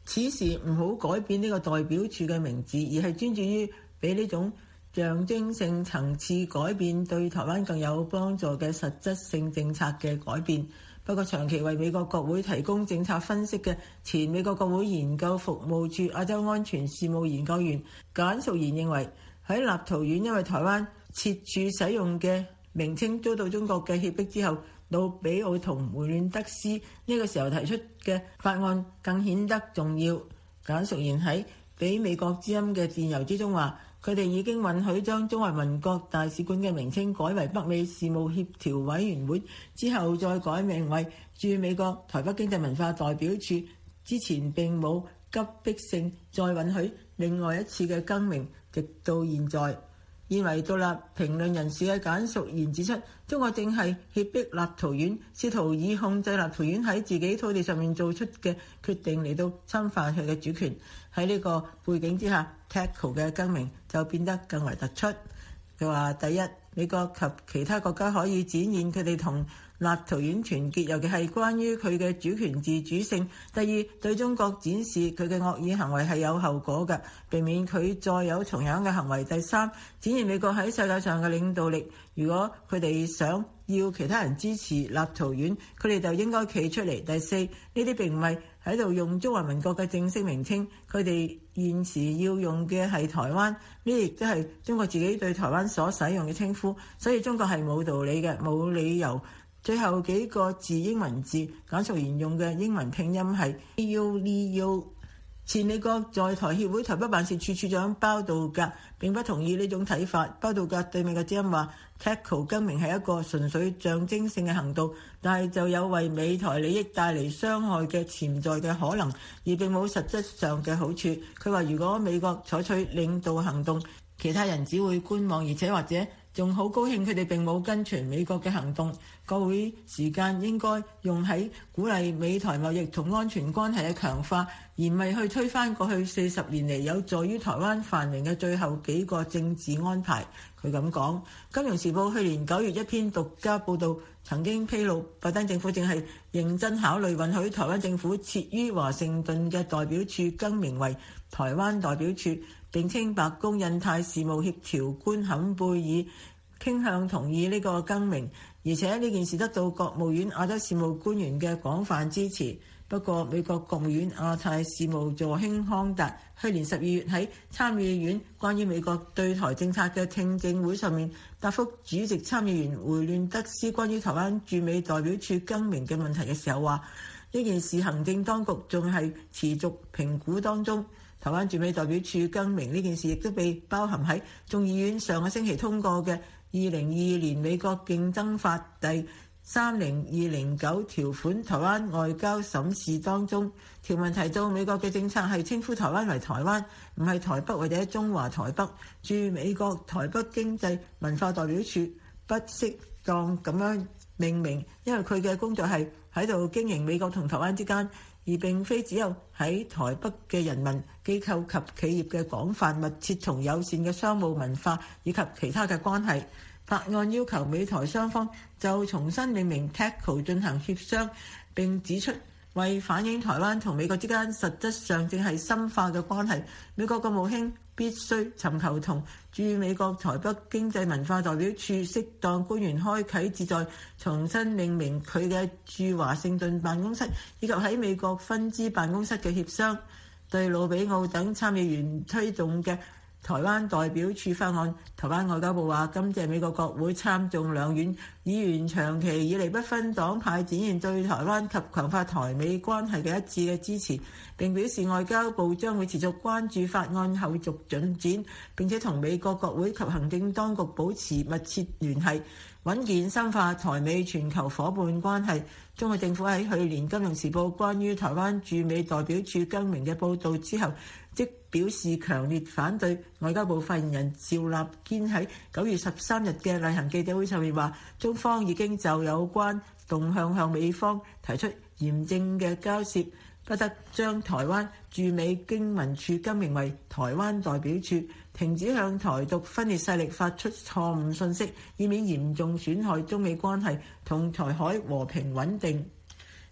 此時唔好改變呢個代表處嘅名字，而係專注於俾呢種象徵性層次改變對台灣更有幫助嘅實質性政策嘅改變。不過長期為美國國會提供政策分析嘅前美國國會研究服務處亞洲安全事務研究員簡淑賢認為，喺立陶宛因為台灣設處使用嘅名稱遭到中國嘅脅迫之後，魯比奧同梅亂德斯呢個時候提出嘅法案更顯得重要。簡淑賢喺俾美國之音嘅電郵之中話，佢哋已經允許將中華民國大使館嘅名稱改為北美事務協調委員會，之後再改名為駐美國台北經濟文化代表處。之前並冇急迫性再允許另外一次嘅更名，直到現在。現為獨立評論人士嘅簡淑賢指出，中國正係脅迫立陶宛，試圖以控制立陶宛喺自己土地上面做出嘅決定嚟到侵犯佢嘅主權。喺呢個背景之下 ，T A C O 嘅更名就變得更為突出。佢話：第一，美國及其他國家可以展現佢哋同立陶宛團結，尤其係關於佢嘅主權自主性。第二，對中國展示佢嘅惡意行為係有後果嘅，避免佢再有同樣嘅行為。第三，展現美國喺世界上嘅領導力。如果佢哋想要其他人支持立陶宛，佢哋就應該企出嚟。第四，呢啲並唔係喺度用中華民國嘅正式名稱，佢哋現時要用嘅係台灣，呢亦都係中國自己對台灣所使用嘅稱呼，所以中國係冇道理嘅，冇理由。最後幾個字英文字，簡淑賢用嘅英文拼音係 U L U。前美國在台協會台北辦事處處長包道格並不同意呢種睇法。包道格對美國之音話 T A C O 更名係一個純粹象徵性嘅行動，但係就有為美台利益帶嚟傷害嘅潛在嘅可能，而並冇實質上嘅好處。佢話如果美國採取領導行動，其他人只會觀望，而且或者仲好高興佢哋並冇跟隨美國嘅行動。國會時間應該用喺鼓勵美台貿易同安全關係嘅強化，而唔係去推翻過去四十年嚟有助於台灣繁榮嘅最後幾個政治安排。佢咁講。金融時報去年九月一篇獨家報導曾經披露，拜登政府正係認真考慮允許台灣政府設於華盛頓嘅代表處更名為台灣代表處，並稱白宮印太事務協調官坎貝爾傾向同意呢個更名，而且呢件事得到國務院亞洲事務官員嘅廣泛支持。不過，美國國務院亞太事務助卿康達去年十二月喺參議院關於美國對台政策嘅聽證會上面答覆主席參議員梅亂德斯關於台灣駐美代表處更名嘅問題嘅時候話，呢件事行政當局仲係持續評估當中。台灣駐美代表處更名呢件事亦都被包含喺眾議院上個星期通過嘅二零二二年美國競爭法第三零二零九條款台灣外交審視當中。條文提到美國嘅政策係稱呼台灣為台灣，唔係台北或者中華台北。駐美國台北經濟文化代表處不適當咁樣命名，因為佢嘅工作係喺度經營美國同台灣之間，而並非只有喺台北嘅人民、機構及企業嘅廣泛、密切同友善嘅商務文化以及其他嘅關係。法案要求美台雙方就重新命名 T A C O 進行協商，並指出為反映台灣同美國之間實質上正係深化嘅關係，美國國務卿必須尋求同駐美國台北經濟文化代表處適當官員開啓旨在重新命名佢嘅駐華盛頓辦公室以及喺美國分支辦公室嘅協商。對魯比奧等參議員推動嘅台灣代表處法案，台灣外交部話感謝美國國會參眾兩院議員長期以嚟不分黨派展現對台灣及強化台美關係嘅一致嘅支持，並表示外交部將會持續關注法案後續進展，並且同美國國會及行政當局保持密切聯繫，穩健深化台美全球夥伴關係。中國政府喺去年《金融時報》關於台灣駐美代表處更名嘅報導之後，即表示強烈反對。外交部發言人趙立堅喺九月十三日嘅例行記者會上面話，中方已經就有關動向向美方提出嚴正嘅交涉，不得將台灣駐美經文處更名為台灣代表處，停止向台獨分裂勢力發出錯誤信息，以免嚴重損害中美關係同台海和平穩定。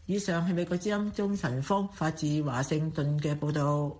以上係美國之音鍾晨芳發自華盛頓嘅報導。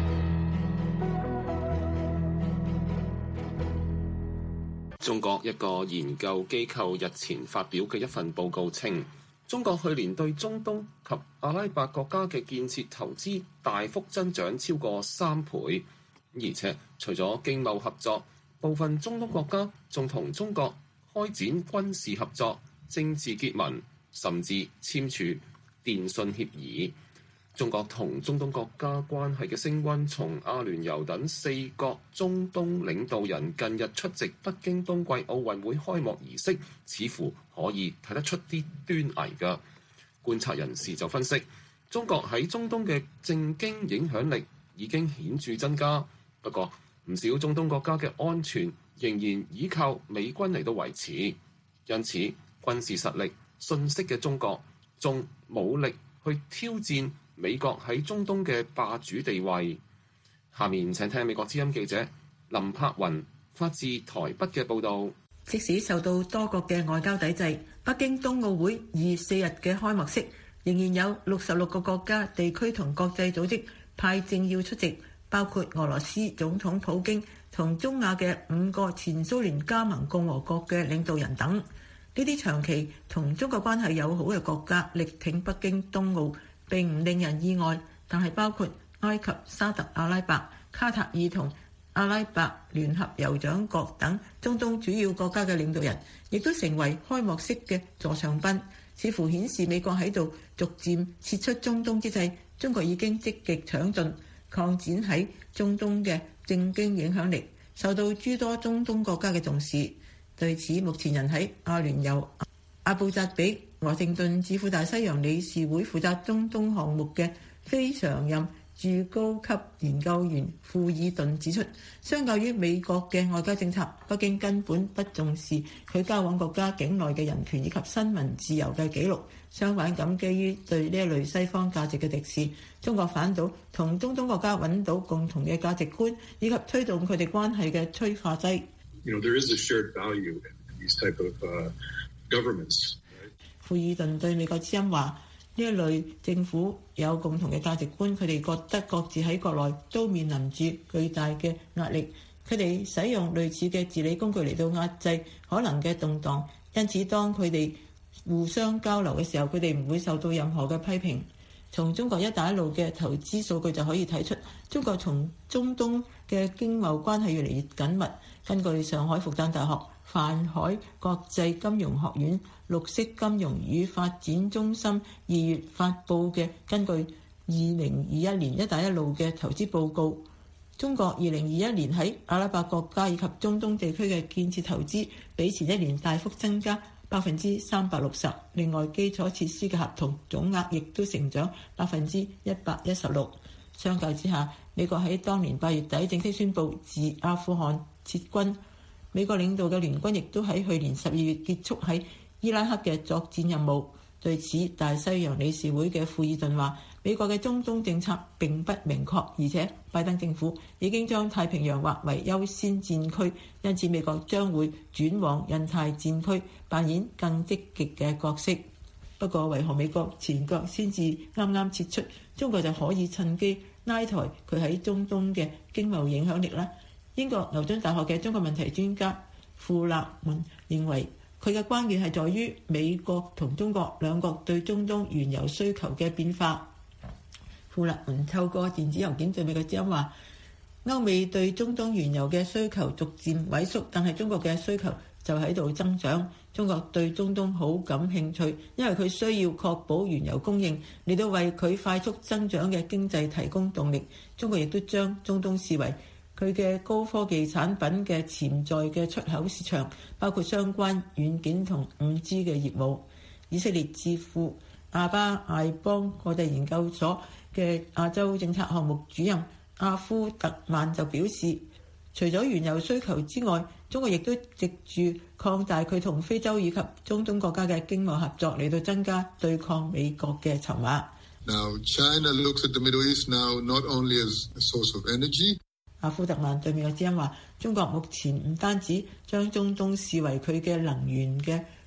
中國一個研究機構日前發表嘅一份報告稱，中國去年對中東及阿拉伯國家嘅建設投資大幅增長超過三倍，而且除咗經貿合作，部分中東國家仲同中國開展軍事合作、政治結盟，甚至簽署電訊協議。中國同中東國家關係嘅升溫，從阿聯酋等四國中東領導人近日出席北京冬季奧運會開幕儀式，似乎可以睇得出啲端倪㗎。觀察人士就分析，中國喺中東嘅政經影響力已經顯著增加，不過唔少中東國家嘅安全仍然依靠美軍嚟到維持，因此軍事實力遜色嘅中國仲冇力去挑戰美國喺中東嘅霸主地位。下面請聽美國之音記者林柏雲發自台北嘅報導。 即使受到多國嘅外交抵制，北京冬奧會二月四日嘅開幕式仍然有六十六個國家、地區同國際組織派政要出席，包括俄羅斯總統普京同中亞嘅五個前蘇聯加盟共和國嘅領導人等。呢啲長期同中國關係友好嘅國家力挺北京冬奧並唔令人意外，但係包括埃及、沙特阿拉伯、卡塔爾同阿拉伯聯合酋長國等中東主要國家嘅領導人，亦都成為開幕式嘅座上賓，似乎顯示美國喺度逐漸撤出中東之際，中國已經積極搶進擴展喺中東嘅政經影響力，受到諸多中東國家嘅重視。對此，目前人喺阿聯酋阿布扎比華盛頓智庫大西洋理事會負責中東項目嘅非常任駐高級研究員庫爾頓指出，相較於美國嘅外交政策，北京根本不重視佢交往國家境內嘅人權以及新聞自由嘅記錄。相反，咁基於對呢一類西方價值嘅敵視，中國反倒同中東國家揾到共同嘅價值觀，以及推動佢哋關係嘅催化劑。 You know, there is a shared value in these type of, uh, governments. 庫爾頓對美國之音話：呢一類政府有共同嘅價值觀，佢哋覺得各自喺國內都面臨住巨大嘅壓力，佢哋使用類似嘅治理工具嚟到壓制可能嘅動盪，因此當佢哋互相交流嘅時候，佢哋唔會受到任何嘅批評。從中國一帶一路嘅投資數據就可以睇出，中國從中東嘅經貿關係越嚟越緊密。根據上海復旦大學泛海國際金融學院綠色金融與發展中心二月發布嘅根據二零二一年一帶一路嘅投資報告，中國二零二一年喺阿拉伯國家以及中東地區嘅建設投資比前一年大幅增加百分之三百六十。另外，基礎設施嘅合同總額亦都成長百分之一百一十六。相較之下，美國喺當年八月底正式宣布自阿富汗撤軍，美國領導嘅聯軍亦都喺去年十二月結束喺伊拉克嘅作戰任務。對此，大西洋理事會嘅庫爾頓話：美國嘅中東政策並不明確，而且拜登政府已經將太平洋劃為優先戰區，因此美國將會轉往印太戰區扮演更積極嘅角色。不過，為何美國前腳先至啱啱撤出，中國就可以趁機拉抬佢喺中東嘅經貿影響力呢？英國牛津大學嘅中國問題專家傅立文認為，佢嘅關鍵係在於美國同中國兩國對中東原油需求嘅變化。傅立文透過電子郵件對美國之音話：歐美對中東原油嘅需求逐漸萎縮，但係中國嘅需求就喺度增長。中國對中東好感興趣，因為佢需要確保原油供應嚟到為佢快速增長嘅經濟提供動力。中國亦都將中東視為佢嘅高科技產品嘅潛在嘅出口市場，包括相關軟件同 五 G 嘅業務。以色列智庫阿巴艾邦國際研究所嘅亞洲政策項目主任阿夫特曼就表示，除咗原油需求之外，中國亦都藉住擴大佢同非洲以及中東國家嘅經貿合作嚟到增加對抗美國嘅籌碼。 Now, China looks at the Middle East now not only as a source of energy. 阿夫特曼對美國之音話：中國目前唔單止將中東視為佢嘅能源嘅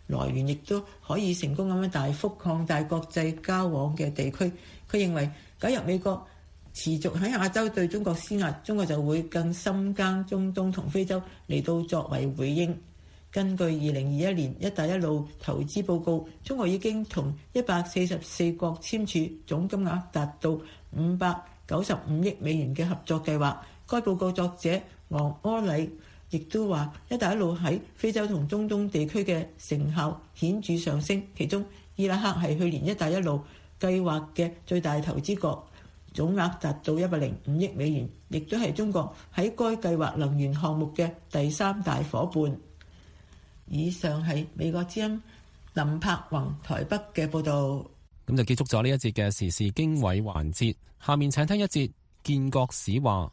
來源，亦都可以成功咁樣大幅擴大國際交往嘅地區。佢認為，假如美國持續喺亞洲對中國施壓，中國就會更深耕中東同非洲嚟到作為回應。根據二零二一年一帶一路投資報告，中國已經同一百四十四國簽署總金額達到五百九十五億美元嘅合作計劃。該報告作者王柯禮亦都話，一帶一路喺非洲同中東地區嘅成效顯著上升，其中伊拉克係去年一帶一路計劃嘅最大投資國，總額達到一百零五億美元，亦都係中國喺該計劃能源項目嘅第三大夥伴。以上係美國之音林柏宏台北嘅報導。 咁就結束咗呢一節嘅時事經緯環節，下面請聽一節建國史話。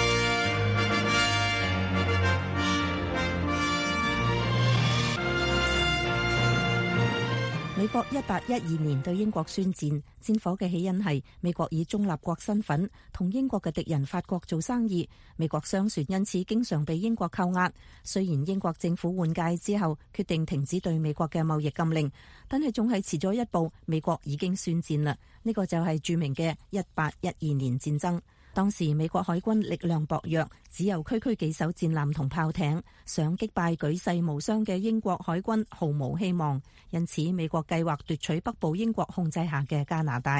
美國一八一二年對英國宣戰，戰火嘅起因係美國以中立國身份同英國嘅敵人法國做生意，美國商船因此經常被英國扣押。雖然英國政府換屆之後決定停止對美國嘅貿易禁令，但係仲係遲咗一步，美國已經宣戰啦。呢個就係著名嘅一八一二年戰爭。當時美國海軍力量薄弱，只有區區幾艘戰艦同炮艇，想擊敗舉世無雙嘅英國海軍毫無希望。因此，美國計劃奪取北部英國控制下嘅加拿大。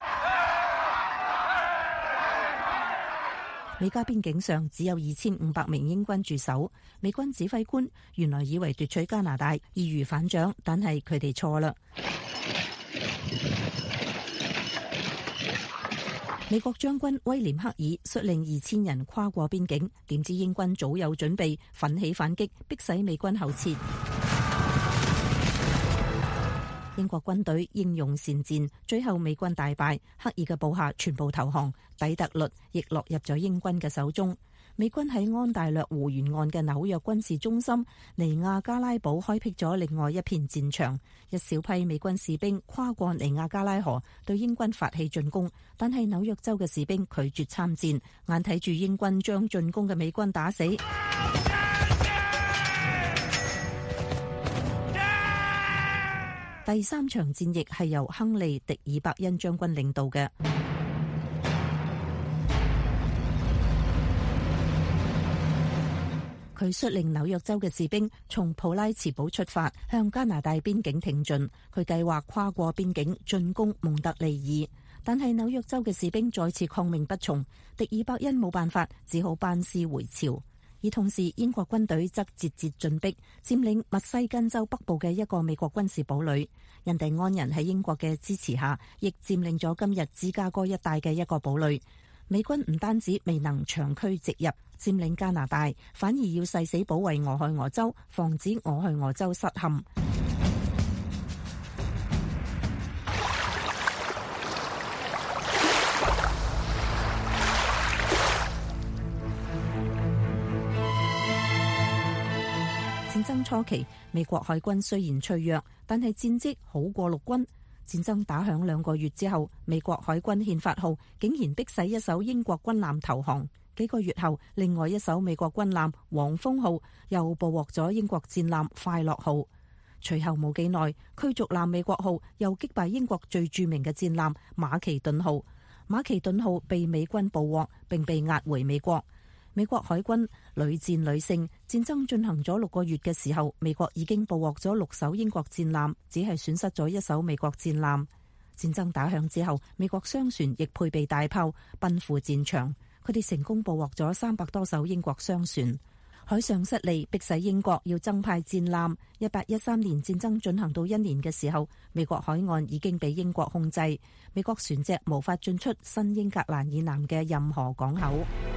美加邊境上只有二千五百名英軍駐守，美軍指揮官原來以為奪取加拿大易如反掌，但係佢哋錯啦。美國將軍威廉克爾率領二千人跨過邊境，點知英軍早有準備，奮起反擊，迫使美軍後撤。英國軍隊英勇善戰，最後美軍大敗，克爾嘅部下全部投降，底特律亦落入咗英軍嘅手中。美軍喺安大略湖沿岸嘅紐約軍事中心尼亞加拉堡開闢咗另外一片戰場，一小批美軍士兵跨過尼亞加拉河對英軍發起進攻，但係紐約州嘅士兵拒絕參戰，眼睇住英軍將進攻嘅美軍打死。第三場戰役係由亨利·迪爾伯恩將軍領導嘅。佢率領紐約州嘅士兵從普拉茨堡出發，向加拿大邊境挺進。佢計劃跨過邊境進攻蒙特利爾，但係紐約州嘅士兵再次抗命不從，迪爾伯恩冇辦法，只好班師回朝。而同時，英國軍隊則節節進逼，佔領密西根州北部嘅一個美國軍事堡壘。印第安人喺英國嘅支持下，亦佔領咗今日芝加哥一帶嘅一個堡壘。美軍唔單止未能長驅直入佔領加拿大，反而要誓死保衛俄亥俄州，防止俄亥俄州失陷。戰爭初期，美國海軍雖然脆弱，但係戰績好過陸軍。戰爭打響兩個月之後，美國海軍憲法號竟然迫使一艘英國軍艦投降。幾個月後，另外一艘美國軍艦黃蜂號又捕獲咗英國戰艦快樂號。隨後冇幾耐，驅逐艦美國號又擊敗英國最著名嘅戰艦馬其頓號。馬其頓號被美軍捕獲，並被押回美國。美國海軍屢戰屢勝，戰爭進行咗六個月嘅時候，美國已經捕獲咗六艘英國戰艦，只係損失咗一艘美國戰艦。戰爭打響之後，美國商船亦配備大炮，奔赴戰場。佢哋成功捕獲咗三百多艘英國商船。海上失利，迫使英國要增派戰艦。一八一三年戰爭進行到一年嘅時候，美國海岸已經被英國控制，美國船隻無法進出新英格蘭以南嘅任何港口。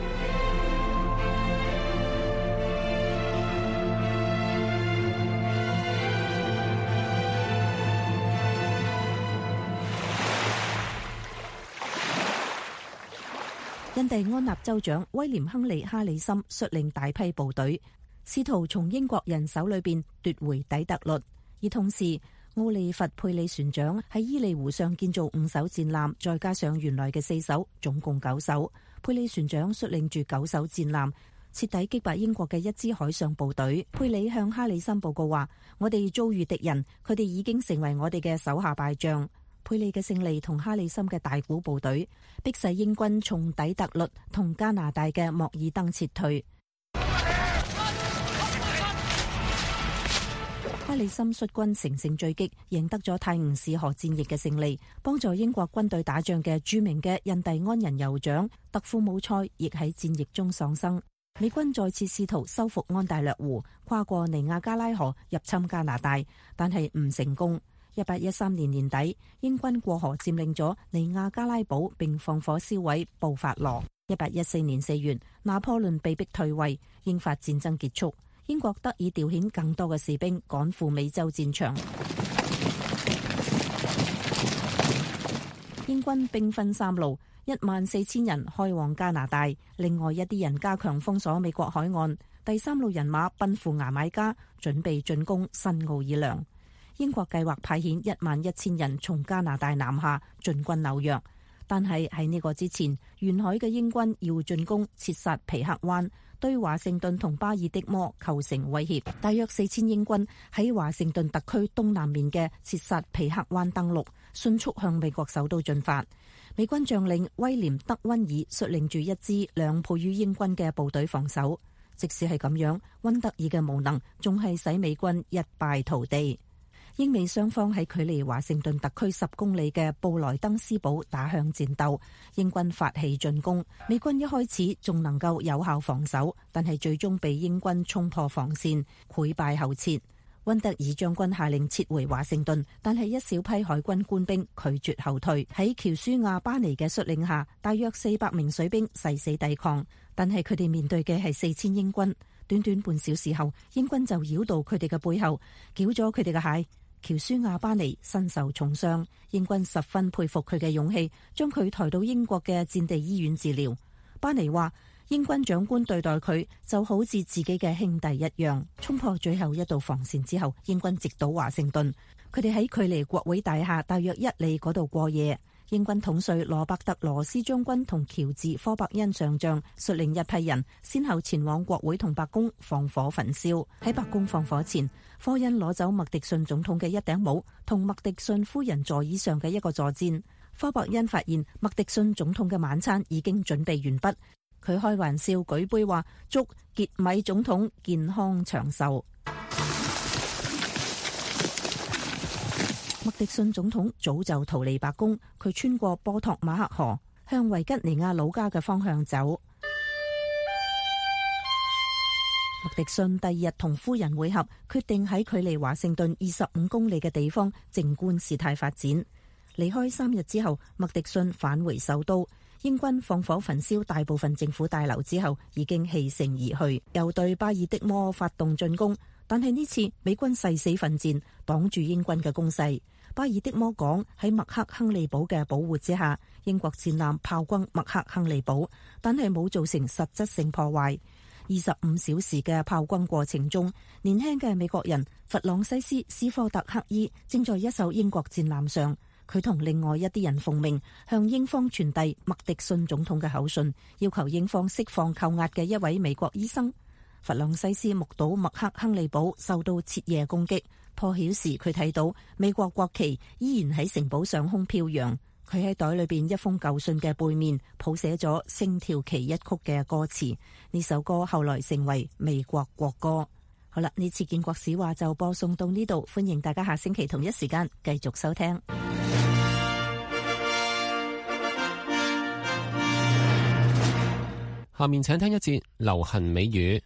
印第安納州長威廉亨利哈里森率領大批部隊，試圖從英國人手裏邊奪回底特律。而同時，奧利弗佩里船長喺伊利湖上建造五艘戰艦，再加上原來嘅四艘，總共九艘。佩里船長率領住九艘戰艦， 徹底擊敗英國嘅一支海上部隊。佩里向哈里森報告話：我哋遭遇敵人，佢哋已經成為我哋嘅手下敗將。佩里嘅勝利同哈里森嘅大股部隊，迫使英軍從底特律同加拿大嘅莫爾登撤退。哈里森率軍乘勝追擊，贏得咗泰晤士河戰役嘅勝利。幫助英國軍隊打仗嘅著名嘅印第安人酋長特庫姆塞亦喺戰役中喪生。美軍再次試圖收復安大略湖，跨過尼亞加拉河入侵加拿大，但係唔成功。一八一三年年底，英軍過河佔領咗尼亞加拉堡，並放火燒毀布法羅。一八一四年四月，拿破崙被迫退位，英法戰爭結束。英國得以調遣更多嘅士兵趕赴美洲戰場。英軍兵分三路，一萬四千人開往加拿大，另外一啲人加強封鎖美國海岸。第三路人馬奔赴牙買加，準備進攻新奧爾良。英國計劃派遣一萬一千人從加拿大南下進軍紐約，但係喺呢個之前，沿海嘅英軍要進攻切薩皮克灣，對華盛頓同巴爾的摩構成威脅。大約四千英軍喺華盛頓特區東南面嘅切薩皮克灣登陸，迅速向美國首都進發。美軍將領威廉德溫爾率領住一支兩倍於英軍嘅部隊防守。即使係咁樣，溫德爾嘅無能仲係使美軍一敗塗地。英美雙方喺距離華盛頓特區十公里嘅布萊登斯堡打響戰鬥，英軍發起進攻，美軍一開始仲能夠有效防守，但係最終被英軍衝破防線，潰敗後撤。溫德爾將軍下令撤回華盛頓，但係一小批海軍官兵拒絕後退。喺喬舒亞巴尼嘅率領下，大約四百名水兵誓死抵抗，但係佢哋面對嘅係四千英軍。短短半小時後，英軍就繞到佢哋嘅背後，繳咗佢哋嘅械。喬舒亞巴尼身受重傷，英軍十分佩服佢嘅勇氣，將佢抬到英國嘅戰地醫院治療。巴尼話，英軍長官對待佢就好似自己嘅兄弟一樣。衝破最後一道防線之後，英軍直搗華盛頓，佢哋喺距離國會大廈大約一里嗰度過夜。英軍統帥羅伯特羅斯將軍同喬治科伯恩上將率領一批人，先後前往國會同白宮放火焚燒。喺白宮放火前，科恩攞走麥迪遜總統嘅一頂帽同麥迪遜夫人座椅上嘅一個坐墊。科伯恩發現麥迪遜總統嘅晚餐已經準備完畢，佢開玩笑舉杯話：祝傑米總統健康長壽。麥迪遜總統早就逃離白宮，佢穿過波托馬克河，向維吉尼亞老家嘅方向走。麥迪遜第二日同夫人會合，決定喺距離華盛頓二十五公里嘅地方靜觀事態發展。離開三日之後，麥迪遜返回首都。英軍放火焚燒大部分政府大樓之後，已經棄城而去，又對巴爾的摩發動進攻。但係呢次美軍誓死奮戰，擋住英軍嘅攻勢。巴爾的摩港喺麥克亨利堡嘅保護之下，英國戰艦炮轟麥克亨利堡，但係冇造成實質性破壞。二十五小時嘅炮轟過程中，年輕嘅美國人弗朗西斯·斯科特克伊正在一艘英國戰艦上，佢同另外一啲人奉命向英方傳遞麥迪遜總統嘅口信，要求英方釋放扣押嘅一位美國醫生。弗朗西斯目睹麥克亨利堡受到徹夜攻擊，破曉時佢睇到美國國旗依然喺城堡上空飄揚。佢喺袋裏邊一封舊信嘅背面譜寫咗《星條旗一曲》嘅歌詞，呢首歌後來成為美國國歌。好啦，呢次建國史話就播送到呢度，歡迎大家下星期同一時間繼續收聽。 下面請聽一節流行美語。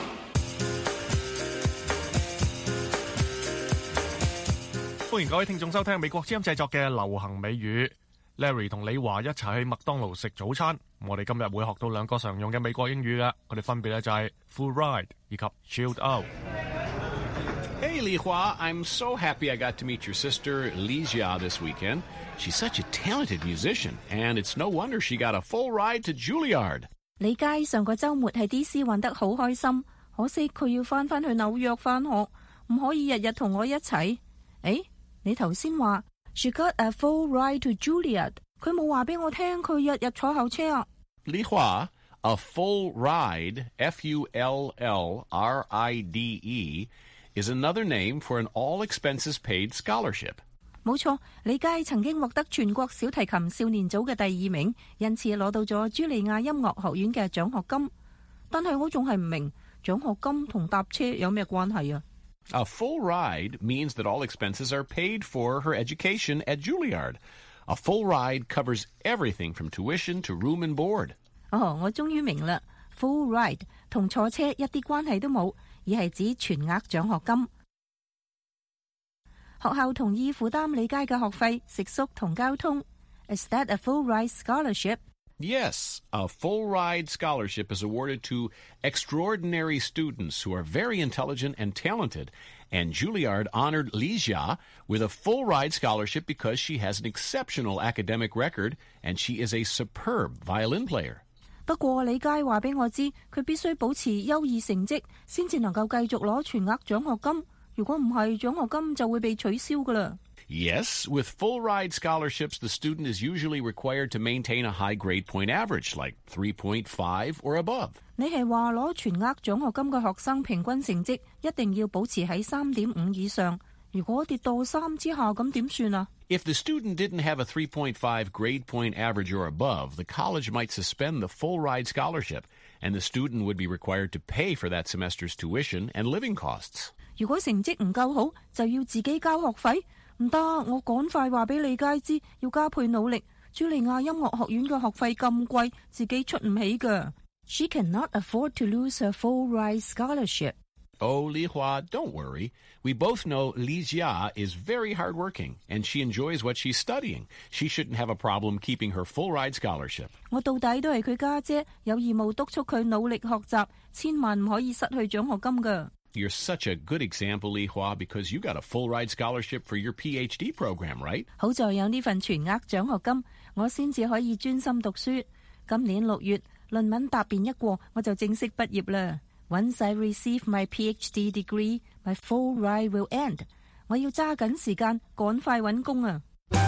歡迎各位聽眾收聽美國之音製作嘅流行美語。Larry 同李華一齊去麥當勞食早餐，我哋今日會學到兩個常用嘅美國英語嘅，我哋分別咧就係 full ride 以及 chilled out。 Hey, Li Hua, I'm so happy I got to meet your sister, Li Jia, this weekend. She's such a talented musician, and it's no wonder she got a full ride to Juilliard. 李佳上個週末喺 D C 玩得好開心，可惜佢要翻返去紐約翻學，唔可以日日同我一齊。誒，你頭先話 She got a full ride to Juilliard， 佢冇話俾我聽佢日日坐校車啊。 Li Hua, A full ride, F U L L R I D E, is another name for an all-expenses-paid scholarship. 冇錯，李佳曾經獲得全國小提琴少年組嘅第二名，因此攞到咗茱莉亞音樂學院嘅獎學金。但係我仲係唔明獎學金同搭車有咩關係啊？ A full ride means that all expenses are paid for her education at Juilliard. A full ride covers everything from tuition to room and board. 哦，我終於明啦 ，full ride 同坐車一啲關係都冇，而係指全額獎學金。學校同意負擔李佳嘅學費、食宿同交通。Is that a full ride scholarship? Yes, a full ride scholarship is awarded to extraordinary students who are very intelligent and talented, and Juilliard honored Li Jia with a full ride scholarship because she has an exceptional academic record and she is a superb violin player. 不過李佳話俾我知，佢必須保持優異成績，先至能夠繼續攞全額獎學金。如果唔係，獎學金就會被取消㗎啦。 Yes, with full ride scholarships, the student is usually required to maintain a high grade point average, like three point five or above. 你係話攞全額獎學金嘅學生平均成績一定要保持喺三點五以上。如果跌到三之下，咁點算啊？ If the student didn't have a three point five grade point average or above, the college might suspend the full ride scholarship, and the student would be required to pay for that semester's tuition and living costs. 如果成績唔夠好，就要自己交學費？唔得，我趕快話俾李佳知，要加倍努力。茱莉亞音樂學院嘅學費咁貴，自己出唔起㗎。She cannot afford to lose her full ride scholarship. Oh, Li Hua, don't worry. We both know Li Jia is very hardworking, and she enjoys what she's studying. She shouldn't have a problem keeping her full ride scholarship. 我到底都係佢家姐，有義務督促佢努力學習，千萬唔可以失去獎學金㗎。 You're such a good example, Li Hua, because you got a full ride scholarship for your P H D program, right? 好在有呢份全額獎學金，我先至可以專心讀書。今年六月，論文答辯一過，我就正式畢業啦。Once I receive my P H D degree, my full ride will end. 我要揸緊時間，趕快揾工啊！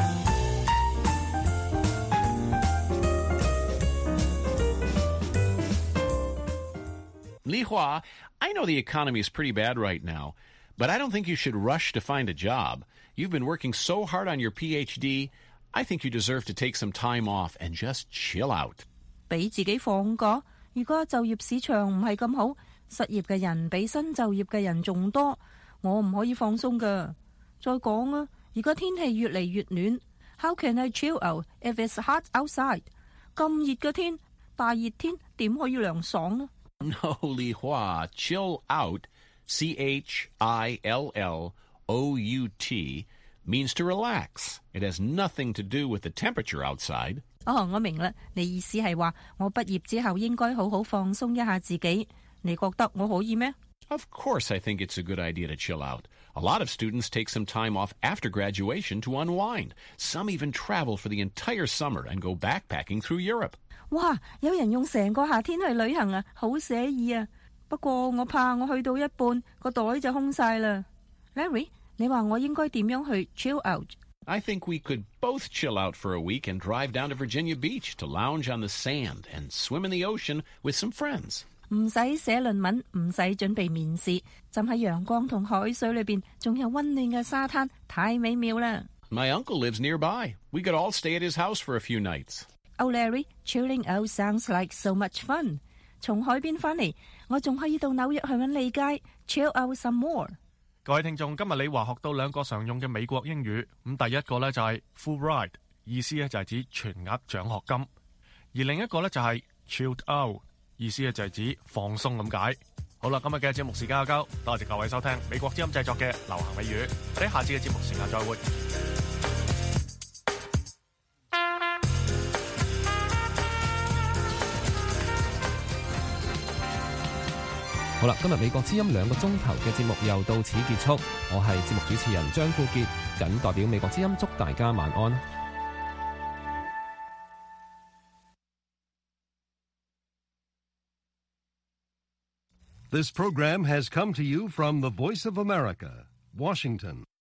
Li Hua, I know the economy is pretty bad right now, but I don't think you should rush to find a job. You've been working so hard on your P H D, I think you deserve to take some time off and just chill out. 俾自己放假，而家就業市場唔係咁好，失業嘅人比新就業嘅人仲多，我唔可以放鬆㗎。再講啊，而家天氣越嚟越暖 ，How can I chill out if it's hot outside？ 咁熱嘅天，大熱天點可以涼爽呢？ No, Li Hua, chill out, C H I L L O U T, means to relax. It has nothing to do with the temperature outside. 哦，我明啦，你意思係話我畢業之後應該好好放鬆一下自己。你覺得我可以咩？ Of course, I think it's a good idea to chill out. A lot of students take some time off after graduation to unwind. Some even travel for the entire summer and go backpacking through Europe. 哇！有人用成個夏天去旅行啊，好寫意啊！不過我怕我去到一半個袋就空晒啦。Larry， 你話我應該點樣去 chill out？ I think we could both chill out for a week and drive down to Virginia Beach to lounge on the sand and swim in the ocean with some friends. 唔使寫論文，唔使準備面試，浸喺陽光同海水裏邊，仲有溫暖嘅沙灘，太美妙啦！ My uncle lives nearby. We could all stay at his house for a few nights. Oh, Larry, chilling out sounds like so much fun. 從海邊翻嚟，我仲可以到紐約去揾李佳 chill out some more. 各位聽眾，今日李華學到兩個常用嘅美國英語。咁第一個呢就係 full ride， 意思呢就係指全額獎學金；而另一個呢就係 chilled out， 意思呢就係指放鬆咁解。好啦，今日嘅節目時間就夠，多謝各位收聽美國之音製作嘅流行美語。我哋下次嘅節目時間再會。 好啦，今日美國之音兩個鐘頭嘅節目又到此結束。我係節目主持人張富傑，謹代表美國之音祝大家晚安。 This program has come to you from the Voice of America, Washington.